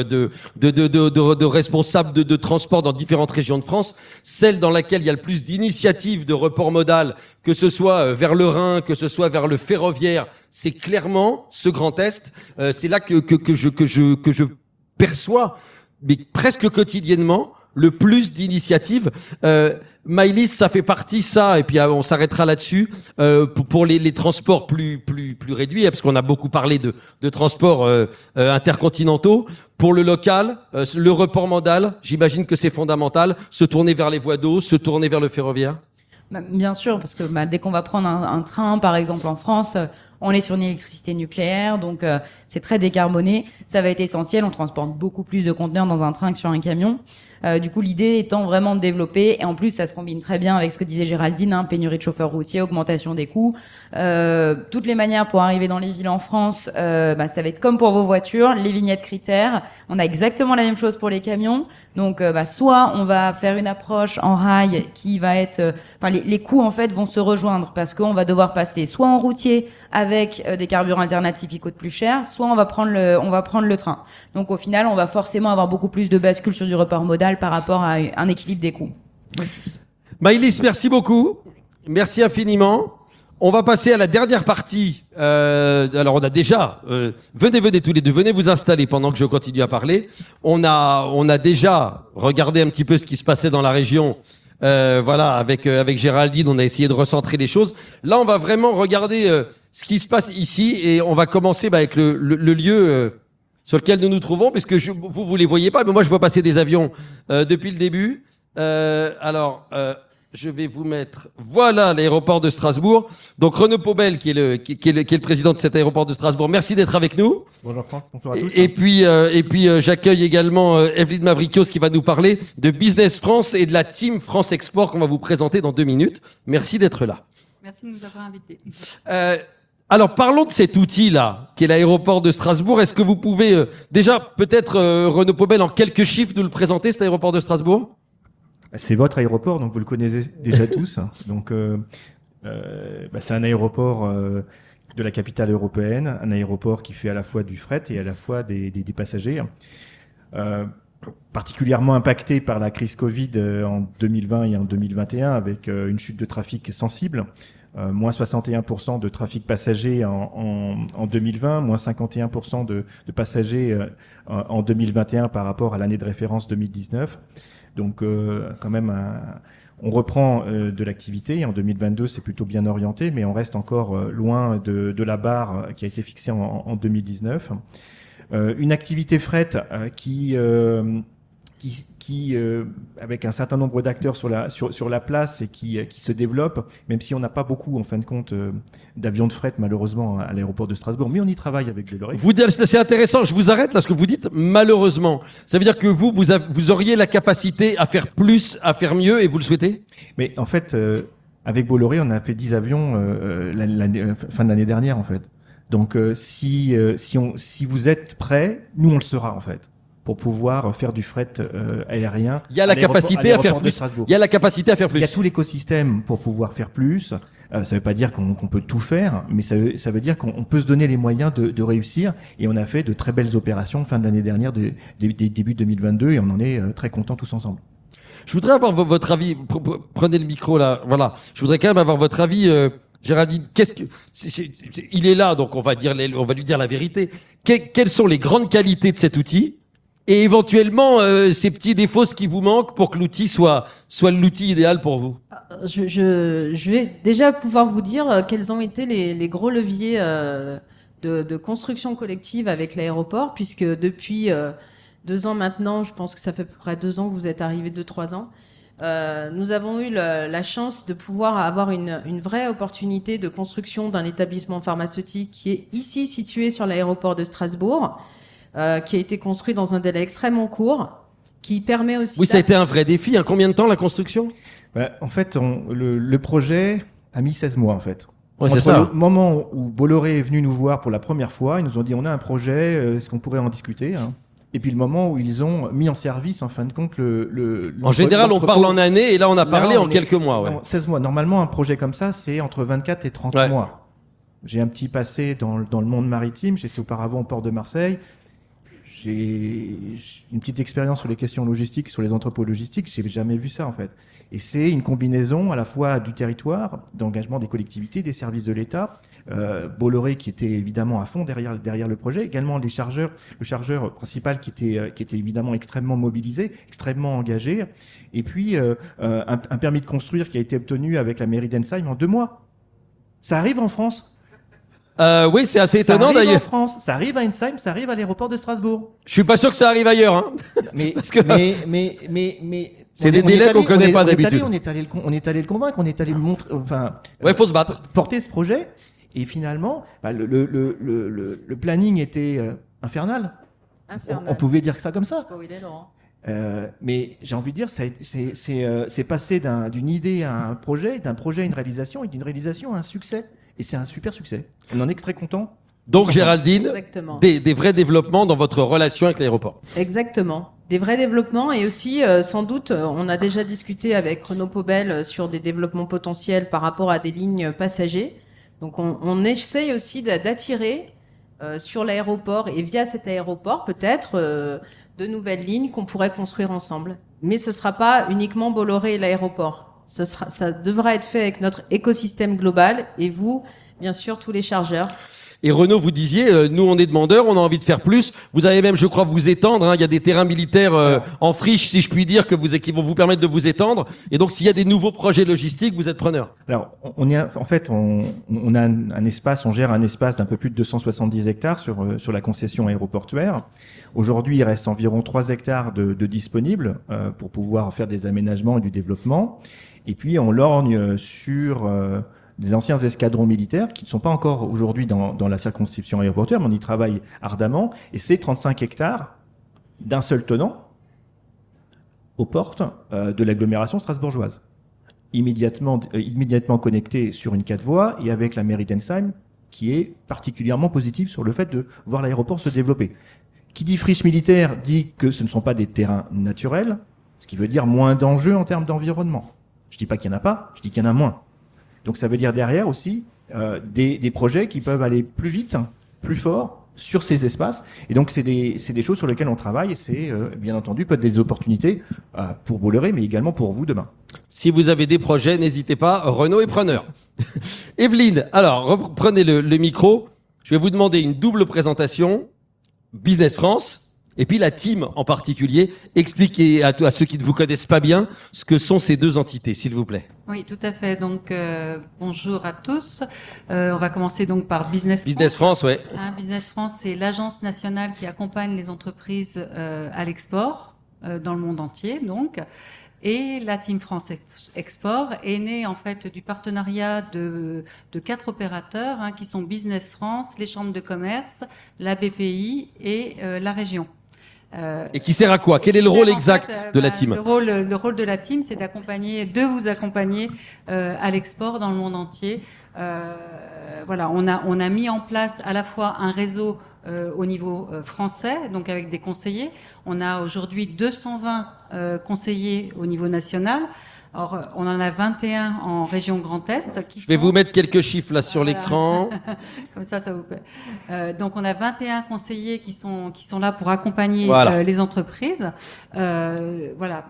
de responsables de transport dans différentes régions de France, celle dans laquelle il y a le plus d'initiatives de report modal, que ce soit vers le Rhin, que ce soit vers le ferroviaire, c'est clairement ce Grand Est. C'est là que je perçois, mais presque quotidiennement, le plus d'initiatives. Maëlys, ça fait partie, ça, et puis on s'arrêtera là-dessus, pour les transports plus réduits, parce qu'on a beaucoup parlé de transports intercontinentaux. Pour le local, le report modal, j'imagine que c'est fondamental, se tourner vers les voies d'eau, se tourner vers le ferroviaire. Bien sûr, parce que dès qu'on va prendre un train, par exemple en France, on est sur une électricité nucléaire, donc c'est très décarboné. Ça va être essentiel. On transporte beaucoup plus de conteneurs dans un train que sur un camion. Du coup, l'idée étant vraiment de développer, et en plus, ça se combine très bien avec ce que disait Géraldine, pénurie de chauffeurs routiers, augmentation des coûts. Toutes les manières pour arriver dans les villes en France, ça va être comme pour vos voitures, les vignettes critères. On a exactement la même chose pour les camions. Donc, soit on va faire une approche en rail qui va être, les coûts en fait vont se rejoindre parce qu'on va devoir passer soit en routier avec des carburants alternatifs qui coûtent plus cher, soit on va prendre le train. Donc, au final, on va forcément avoir beaucoup plus de bascule sur du report modal par rapport à un équilibre des coûts aussi. Maëlys, merci beaucoup. Merci infiniment. On va passer à la dernière partie. Alors, on a déjà... venez tous les deux. Venez vous installer pendant que je continue à parler. On a déjà regardé un petit peu ce qui se passait dans la région. Voilà, avec Géraldine, on a essayé de recentrer les choses. Là, on va vraiment regarder ce qui se passe ici. Et on va commencer avec le lieu... sur lequel nous nous trouvons, puisque vous les voyez pas, mais moi je vois passer des avions depuis le début. Je vais vous mettre, voilà l'aéroport de Strasbourg. Donc Renaud Pobel, qui est le président de cet aéroport de Strasbourg. Merci d'être avec nous. Bonjour Franck, bonjour à tous. Et puis j'accueille également Evelyne Mavrikios qui va nous parler de Business France et de la team France Export qu'on va vous présenter dans 2 minutes. Merci d'être là. Merci de nous avoir invités. Alors parlons de cet outil-là, qui est l'aéroport de Strasbourg. Est-ce que vous pouvez déjà, peut-être, Renaud Pobel, en quelques chiffres, nous le présenter, cet aéroport de Strasbourg ? C'est votre aéroport, donc vous le connaissez déjà tous. Donc, c'est un aéroport de la capitale européenne, un aéroport qui fait à la fois du fret et à la fois des passagers. Particulièrement impacté par la crise Covid en 2020 et en 2021, avec une chute de trafic sensible. Moins 61% de trafic passager en 2020, moins 51% de passagers en 2021 par rapport à l'année de référence 2019. Donc quand même, on reprend de l'activité. En 2022, c'est plutôt bien orienté, mais on reste encore loin de la barre qui a été fixée en 2019. Une activité fret qui avec un certain nombre d'acteurs sur la place et qui se développe, même si on n'a pas beaucoup, en fin de compte, d'avions de fret, malheureusement, à l'aéroport de Strasbourg, mais on y travaille avec Bolloré. C'est intéressant, je vous arrête là, ce que vous dites, malheureusement. Ça veut dire que vous auriez la capacité à faire plus, à faire mieux, et vous le souhaitez ? Mais en fait, avec Bolloré, on a fait 10 avions fin de l'année dernière, en fait. Donc, si vous êtes prêts, nous, on le sera, en fait, pour pouvoir faire du fret aérien. Il y a la capacité à faire plus. Il y a la capacité à faire plus. Il y a tout l'écosystème pour pouvoir faire plus. Ça ne veut pas dire qu'on peut tout faire, mais ça veut dire qu'on peut se donner les moyens de réussir. Et on a fait de très belles opérations fin de l'année dernière, début 2022, et on en est très contents tous ensemble. Je voudrais avoir votre avis. Prenez le micro là. Voilà. Je voudrais quand même avoir votre avis. Géraldine, il est là, donc on va lui dire la vérité. Quelles sont les grandes qualités de cet outil? Et éventuellement, ces petits défauts, ce qui vous manque pour que l'outil soit l'outil idéal pour vous. Je vais déjà pouvoir vous dire quels ont été les gros leviers de construction collective avec l'aéroport, puisque depuis 2 ans maintenant, je pense que ça fait à peu près 2 ans que vous êtes arrivés, 2-3 ans, nous avons eu la chance de pouvoir avoir une vraie opportunité de construction d'un établissement pharmaceutique qui est ici situé sur l'aéroport de Strasbourg, qui a été construit dans un délai extrêmement court, qui permet aussi... Oui, ça a été un vrai défi. Combien de temps la construction ? En fait, le projet a mis 16 mois, en fait. Ouais, c'est Entre ça. le moment où Bolloré est venu nous voir pour la première fois, ils nous ont dit on a un projet, est-ce qu'on pourrait en discuter, hein. Et puis le moment où ils ont mis en service, en fin de compte, En général, on parle en années et là, on a parlé Là, en quelques mois. Ouais. Non, 16 mois. Normalement, un projet comme ça, c'est entre 24 et 30 Ouais. mois. J'ai un petit passé dans le monde maritime. J'étais auparavant au port de Marseille. J'ai une petite expérience sur les questions logistiques, sur les entrepôts logistiques. J'ai jamais vu ça, en fait. Et c'est une combinaison à la fois du territoire, d'engagement des collectivités, des services de l'État, Bolloré qui était évidemment à fond derrière le projet, également les chargeurs, le chargeur principal qui était évidemment extrêmement mobilisé, extrêmement engagé, et puis un permis de construire qui a été obtenu avec la mairie d'Ensheim en 2 mois. Ça arrive en France. Oui, c'est assez Ça étonnant arrive en d'ailleurs. France. Ça arrive à Ensheim, ça arrive à l'aéroport de Strasbourg. Je suis pas sûr que ça arrive ailleurs. Hein. Mais, Parce que- C'est on des est délais allé- qu'on connaît pas on est allé- d'habitude. On est allé le convaincre, on est allé le montrer, enfin, Ouais, faut se battre. porter ce projet. Et finalement, le planning était infernal. On pouvait dire ça comme ça. Mais j'ai envie de dire, c'est passé d'une idée à un projet, d'un projet à une réalisation, et d'une réalisation à un succès. Et c'est un super succès. On en est très content. Donc, Géraldine, Exactement. des vrais développements dans votre relation avec l'aéroport. Exactement. Des vrais développements et aussi, sans doute, on a déjà discuté avec Renaud Pobel sur des développements potentiels par rapport à des lignes passagers. Donc, on essaye aussi d'attirer sur l'aéroport et via cet aéroport peut-être de nouvelles lignes qu'on pourrait construire ensemble. Mais ce sera pas uniquement Bolloré et l'aéroport. Ça devra être fait avec notre écosystème global et vous, bien sûr, tous les chargeurs. Et Renaud, vous disiez, nous on est demandeurs, on a envie de faire plus. Vous allez même, je crois, vous étendre. Hein. Il y a des terrains militaires en friche, si je puis dire, qui vont vous permettre de vous étendre. Et donc, s'il y a des nouveaux projets logistiques, vous êtes preneur. Alors, on a un espace, on gère un espace d'un peu plus de 270 hectares sur la concession aéroportuaire. Aujourd'hui, il reste environ 3 hectares de disponibles pour pouvoir faire des aménagements et du développement. Et puis, on lorgne sur des anciens escadrons militaires qui ne sont pas encore aujourd'hui dans la circonscription aéroportuaire, mais on y travaille ardemment. Et c'est 35 hectares d'un seul tenant aux portes de l'agglomération strasbourgeoise. Immédiatement connecté sur une 4 voies et avec la mairie d'Ensheim qui est particulièrement positive sur le fait de voir l'aéroport se développer. Qui dit friche militaire dit que ce ne sont pas des terrains naturels, ce qui veut dire moins d'enjeux en termes d'environnement. Je dis pas qu'il n'y en a pas, je dis qu'il y en a moins. Donc ça veut dire derrière aussi des projets qui peuvent aller plus vite, plus fort sur ces espaces. Et donc c'est des choses sur lesquelles on travaille et c'est bien entendu peut-être des opportunités pour Bolloré, mais également pour vous demain. Si vous avez des projets, n'hésitez pas. Renaud est preneur. Evelyne, alors reprenez le micro. Je vais vous demander une double présentation. Business France. Et puis la team en particulier, expliquez à ceux qui ne vous connaissent pas bien ce que sont ces deux entités, s'il vous plaît. Oui, tout à fait. Donc, bonjour à tous. On va commencer donc par Business Business France, ouais. Business France, c'est l'agence nationale qui accompagne les entreprises à l'export dans le monde entier. Donc, et la Team France Export est née en fait du partenariat de 4 opérateurs qui sont Business France, les chambres de commerce, la BPI et la région. Et qui sert à quoi? Quel est le rôle exact de la team? Le rôle de la team, c'est de vous accompagner à l'export dans le monde entier. Voilà, on a mis en place à la fois un réseau au niveau français, donc avec des conseillers. On a aujourd'hui 220 conseillers au niveau national. Alors, on en a 21 en région Grand Est. Je vais vous mettre quelques chiffres là sur l'écran. Comme ça vous plaît. Donc, on a 21 conseillers qui sont là pour accompagner les entreprises. Voilà,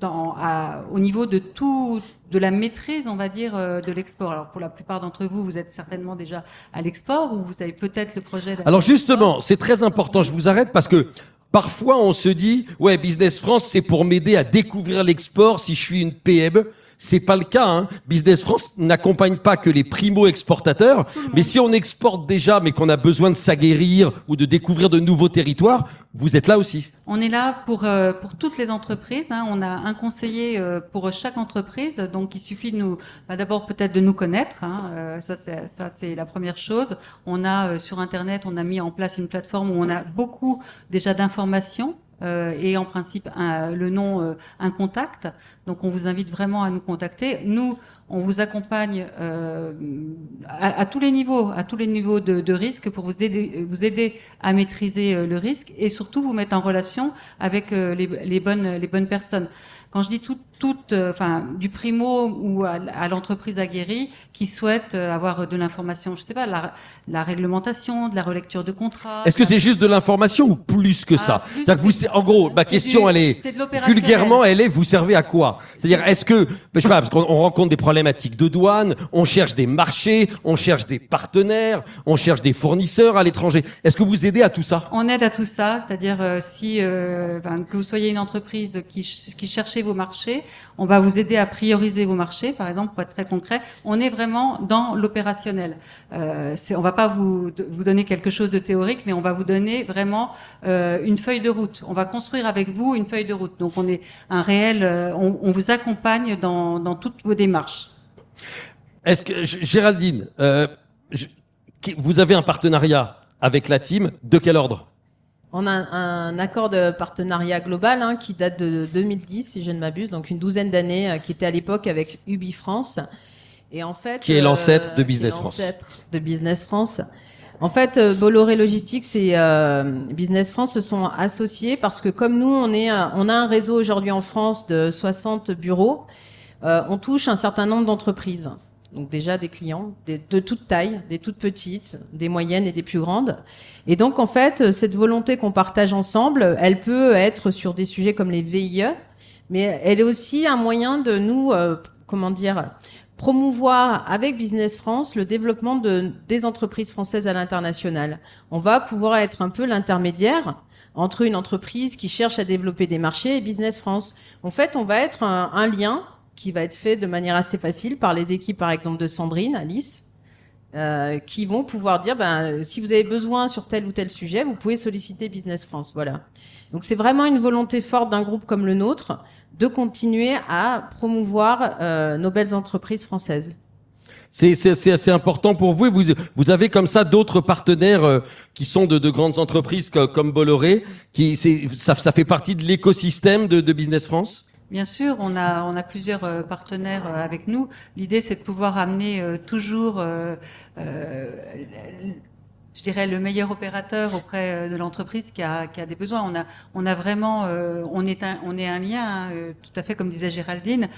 au niveau de la maîtrise, on va dire, de l'export. Alors, pour la plupart d'entre vous, vous êtes certainement déjà à l'export ou vous avez peut-être le projet. Alors justement, c'est très important. Je vous arrête parce que parfois, on se dit, ouais, Business France, c'est pour m'aider à découvrir l'export si je suis une PME. C'est pas le cas, hein. Business France n'accompagne pas que les primo-exportateurs, mais si on exporte déjà, mais qu'on a besoin de s'aguerrir ou de découvrir de nouveaux territoires, vous êtes là aussi. On est là pour toutes les entreprises. On a un conseiller pour chaque entreprise, donc il suffit de d'abord peut-être de nous connaître. Ça c'est la première chose. On a sur Internet, on a mis en place une plateforme où on a beaucoup déjà d'informations et en principe le nom un contact. Donc on vous invite vraiment à nous contacter. Nous, on vous accompagne à tous les niveaux, de risque pour vous aider à maîtriser le risque et surtout vous mettre en relation avec les bonnes personnes. Quand je dis du primo ou à l'entreprise aguerrie qui souhaite avoir de l'information, je sais pas, la réglementation, de la relecture de contrat. Est-ce que c'est juste de l'information ou plus que ça? C'est-à-dire que en gros, ma question, elle est, vulgairement, vous servez à quoi? C'est-à-dire, est-ce que, je sais pas, parce qu'on rencontre des problématiques de douane, on cherche des marchés, on cherche des partenaires, on cherche des fournisseurs à l'étranger. Est-ce que vous aidez à tout ça? On aide à tout ça, c'est-à-dire que vous soyez une entreprise qui cherchez vos marchés, on va vous aider à prioriser vos marchés, par exemple, pour être très concret. On est vraiment dans l'opérationnel. On va pas vous donner quelque chose de théorique, mais on va vous donner vraiment une feuille de route. On va construire avec vous une feuille de route. Donc on est un réel, on vous accompagne dans toutes vos démarches. Est-ce que Géraldine, vous avez un partenariat avec la team de quel ordre? On a un accord de partenariat global qui date de 2010, si je ne m'abuse, donc une douzaine d'années, qui était à l'époque avec Ubi France. Et en fait, qui est l'ancêtre de Business France. De Business France. En fait, Bolloré Logistics et Business France se sont associés parce que comme nous, on a un réseau aujourd'hui en France de 60 bureaux, on touche un certain nombre d'entreprises. Donc déjà des clients de toute taille, des toutes petites, des moyennes et des plus grandes. Et donc en fait, cette volonté qu'on partage ensemble, elle peut être sur des sujets comme les VIE, mais elle est aussi un moyen de nous, promouvoir avec Business France le développement des entreprises françaises à l'international. On va pouvoir être un peu l'intermédiaire entre une entreprise qui cherche à développer des marchés et Business France. En fait, on va être un lien qui va être fait de manière assez facile par les équipes, par exemple, de Sandrine, Alice, qui vont pouvoir dire, si vous avez besoin sur tel ou tel sujet, vous pouvez solliciter Business France. Voilà. Donc, c'est vraiment une volonté forte d'un groupe comme le nôtre de continuer à promouvoir nos belles entreprises françaises. C'est assez important pour vous. Et vous avez comme ça d'autres partenaires qui sont de grandes entreprises comme Bolloré. Ça fait partie de l'écosystème de Business France? Bien sûr, on a plusieurs partenaires avec nous. L'idée, c'est de pouvoir amener toujours, je dirais, le meilleur opérateur auprès de l'entreprise qui a des besoins. On a vraiment, on est un lien, tout à fait comme disait Géraldine.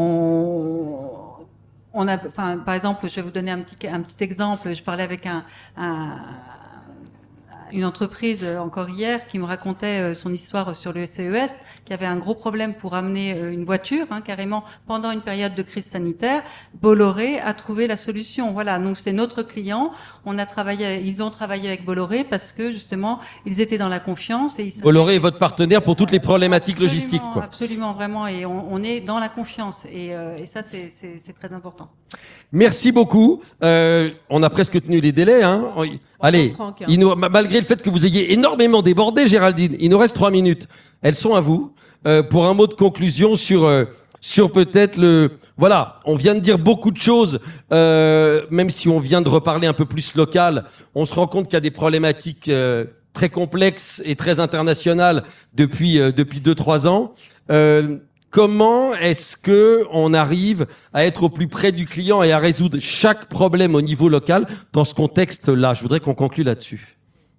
Par exemple, je vais vous donner un petit exemple. Je parlais avec une entreprise encore hier qui me racontait son histoire sur le CES, qui avait un gros problème pour amener une voiture, carrément pendant une période de crise sanitaire. Bolloré a trouvé la solution. Voilà, donc c'est notre client. Ils ont travaillé avec Bolloré parce que justement ils étaient dans la confiance. Et Bolloré est votre partenaire pour toutes les problématiques logistiques, quoi. Absolument, vraiment, et on est dans la confiance. Et ça, c'est très important. Merci beaucoup. On a presque tenu les délais. Allez, Franck, malgré le fait que vous ayez énormément débordé, Géraldine, il nous reste 3 minutes. Elles sont à vous pour un mot de conclusion sur peut-être Voilà, on vient de dire beaucoup de choses, même si on vient de reparler un peu plus local. On se rend compte qu'il y a des problématiques très complexes et très internationales depuis 2-3 ans. Comment est-ce que on arrive à être au plus près du client et à résoudre chaque problème au niveau local dans ce contexte-là? Je voudrais qu'on conclue là-dessus.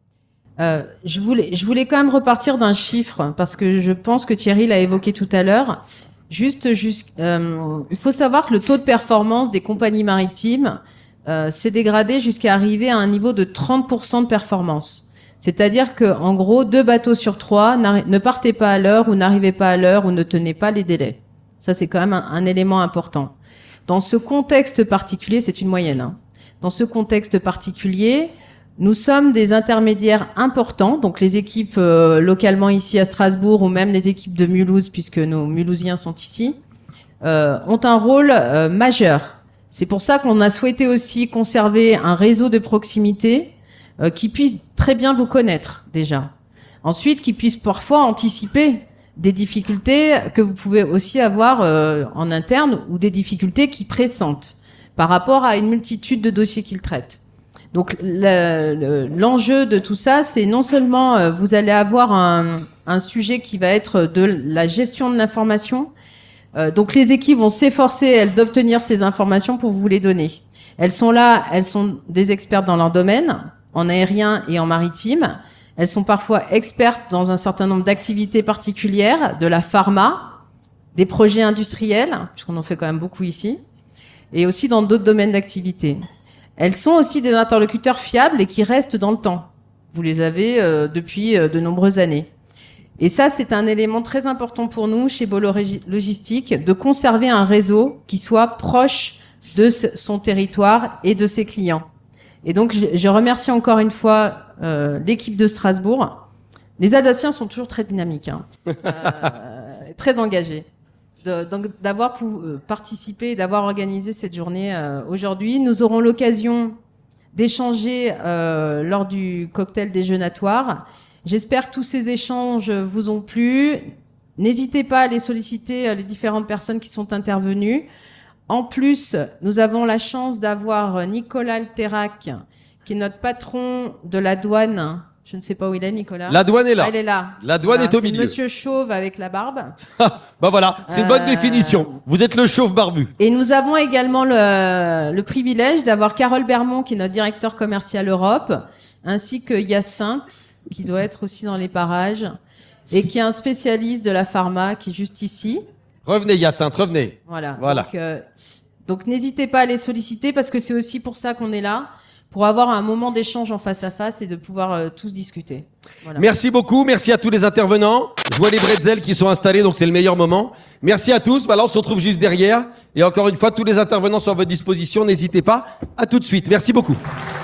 Je voulais quand même repartir d'un chiffre parce que je pense que Thierry l'a évoqué tout à l'heure. Il faut savoir que le taux de performance des compagnies maritimes s'est dégradé jusqu'à arriver à un niveau de 30% de performance. C'est-à-dire que, en gros, 2 bateaux sur 3 ne partaient pas à l'heure ou n'arrivaient pas à l'heure ou ne tenaient pas les délais. Ça, c'est quand même un élément important. Dans ce contexte particulier, c'est une moyenne. Dans ce contexte particulier, nous sommes des intermédiaires importants. Donc, les équipes localement ici à Strasbourg ou même les équipes de Mulhouse, puisque nos Mulhousiens sont ici, ont un rôle majeur. C'est pour ça qu'on a souhaité aussi conserver un réseau de proximité qui puisse très bien vous connaître déjà. Ensuite, qui puisse parfois anticiper des difficultés que vous pouvez aussi avoir en interne ou des difficultés qui pressentent par rapport à une multitude de dossiers qu'ils traitent. Donc l'enjeu de tout ça, c'est non seulement vous allez avoir un un sujet qui va être de la gestion de l'information. Donc les équipes vont s'efforcer, elles, d'obtenir ces informations pour vous les donner. Elles sont là, elles sont des expertes dans leur domaine, en aérien et en maritime. Elles sont parfois expertes dans un certain nombre d'activités particulières, de la pharma, des projets industriels, puisqu'on en fait quand même beaucoup ici, et aussi dans d'autres domaines d'activité. Elles sont aussi des interlocuteurs fiables et qui restent dans le temps. Vous les avez depuis de nombreuses années. Et ça, c'est un élément très important pour nous, chez Bolloré Logistique, de conserver un réseau qui soit proche de son territoire et de ses clients. Et donc, je remercie encore une fois l'équipe de Strasbourg. Les Alsaciens sont toujours très dynamiques, hein, très engagés. Donc, d'avoir participé et d'avoir organisé cette journée aujourd'hui. Nous aurons l'occasion d'échanger lors du cocktail déjeunatoire. J'espère que tous ces échanges vous ont plu. N'hésitez pas à aller solliciter les différentes personnes qui sont intervenues. En plus, nous avons la chance d'avoir Nicolas Alterac, qui est notre patron de la douane. Je ne sais pas où il est, Nicolas. La douane est là. Ah, il est là. La douane est au C'est milieu. Monsieur Chauve avec la barbe. Bah voilà, c'est une bonne définition. Vous êtes le chauve barbu. Et nous avons également le privilège d'avoir Carole Bermond, qui est notre directeur commercial Europe, ainsi que Hyacinthe, qui doit être aussi dans les parages, et qui est un spécialiste de la pharma, qui est juste ici. Revenez, Hyacinthe, revenez. Voilà. Voilà. Donc n'hésitez pas à les solliciter, parce que c'est aussi pour ça qu'on est là, pour avoir un moment d'échange en face à face et de pouvoir tous discuter. Voilà. Merci beaucoup, merci à tous les intervenants. Je vois les bretzels qui sont installés, donc c'est le meilleur moment. Merci à tous. Bah là, on se retrouve juste derrière. Et encore une fois, tous les intervenants sont à votre disposition. N'hésitez pas. À tout de suite. Merci beaucoup.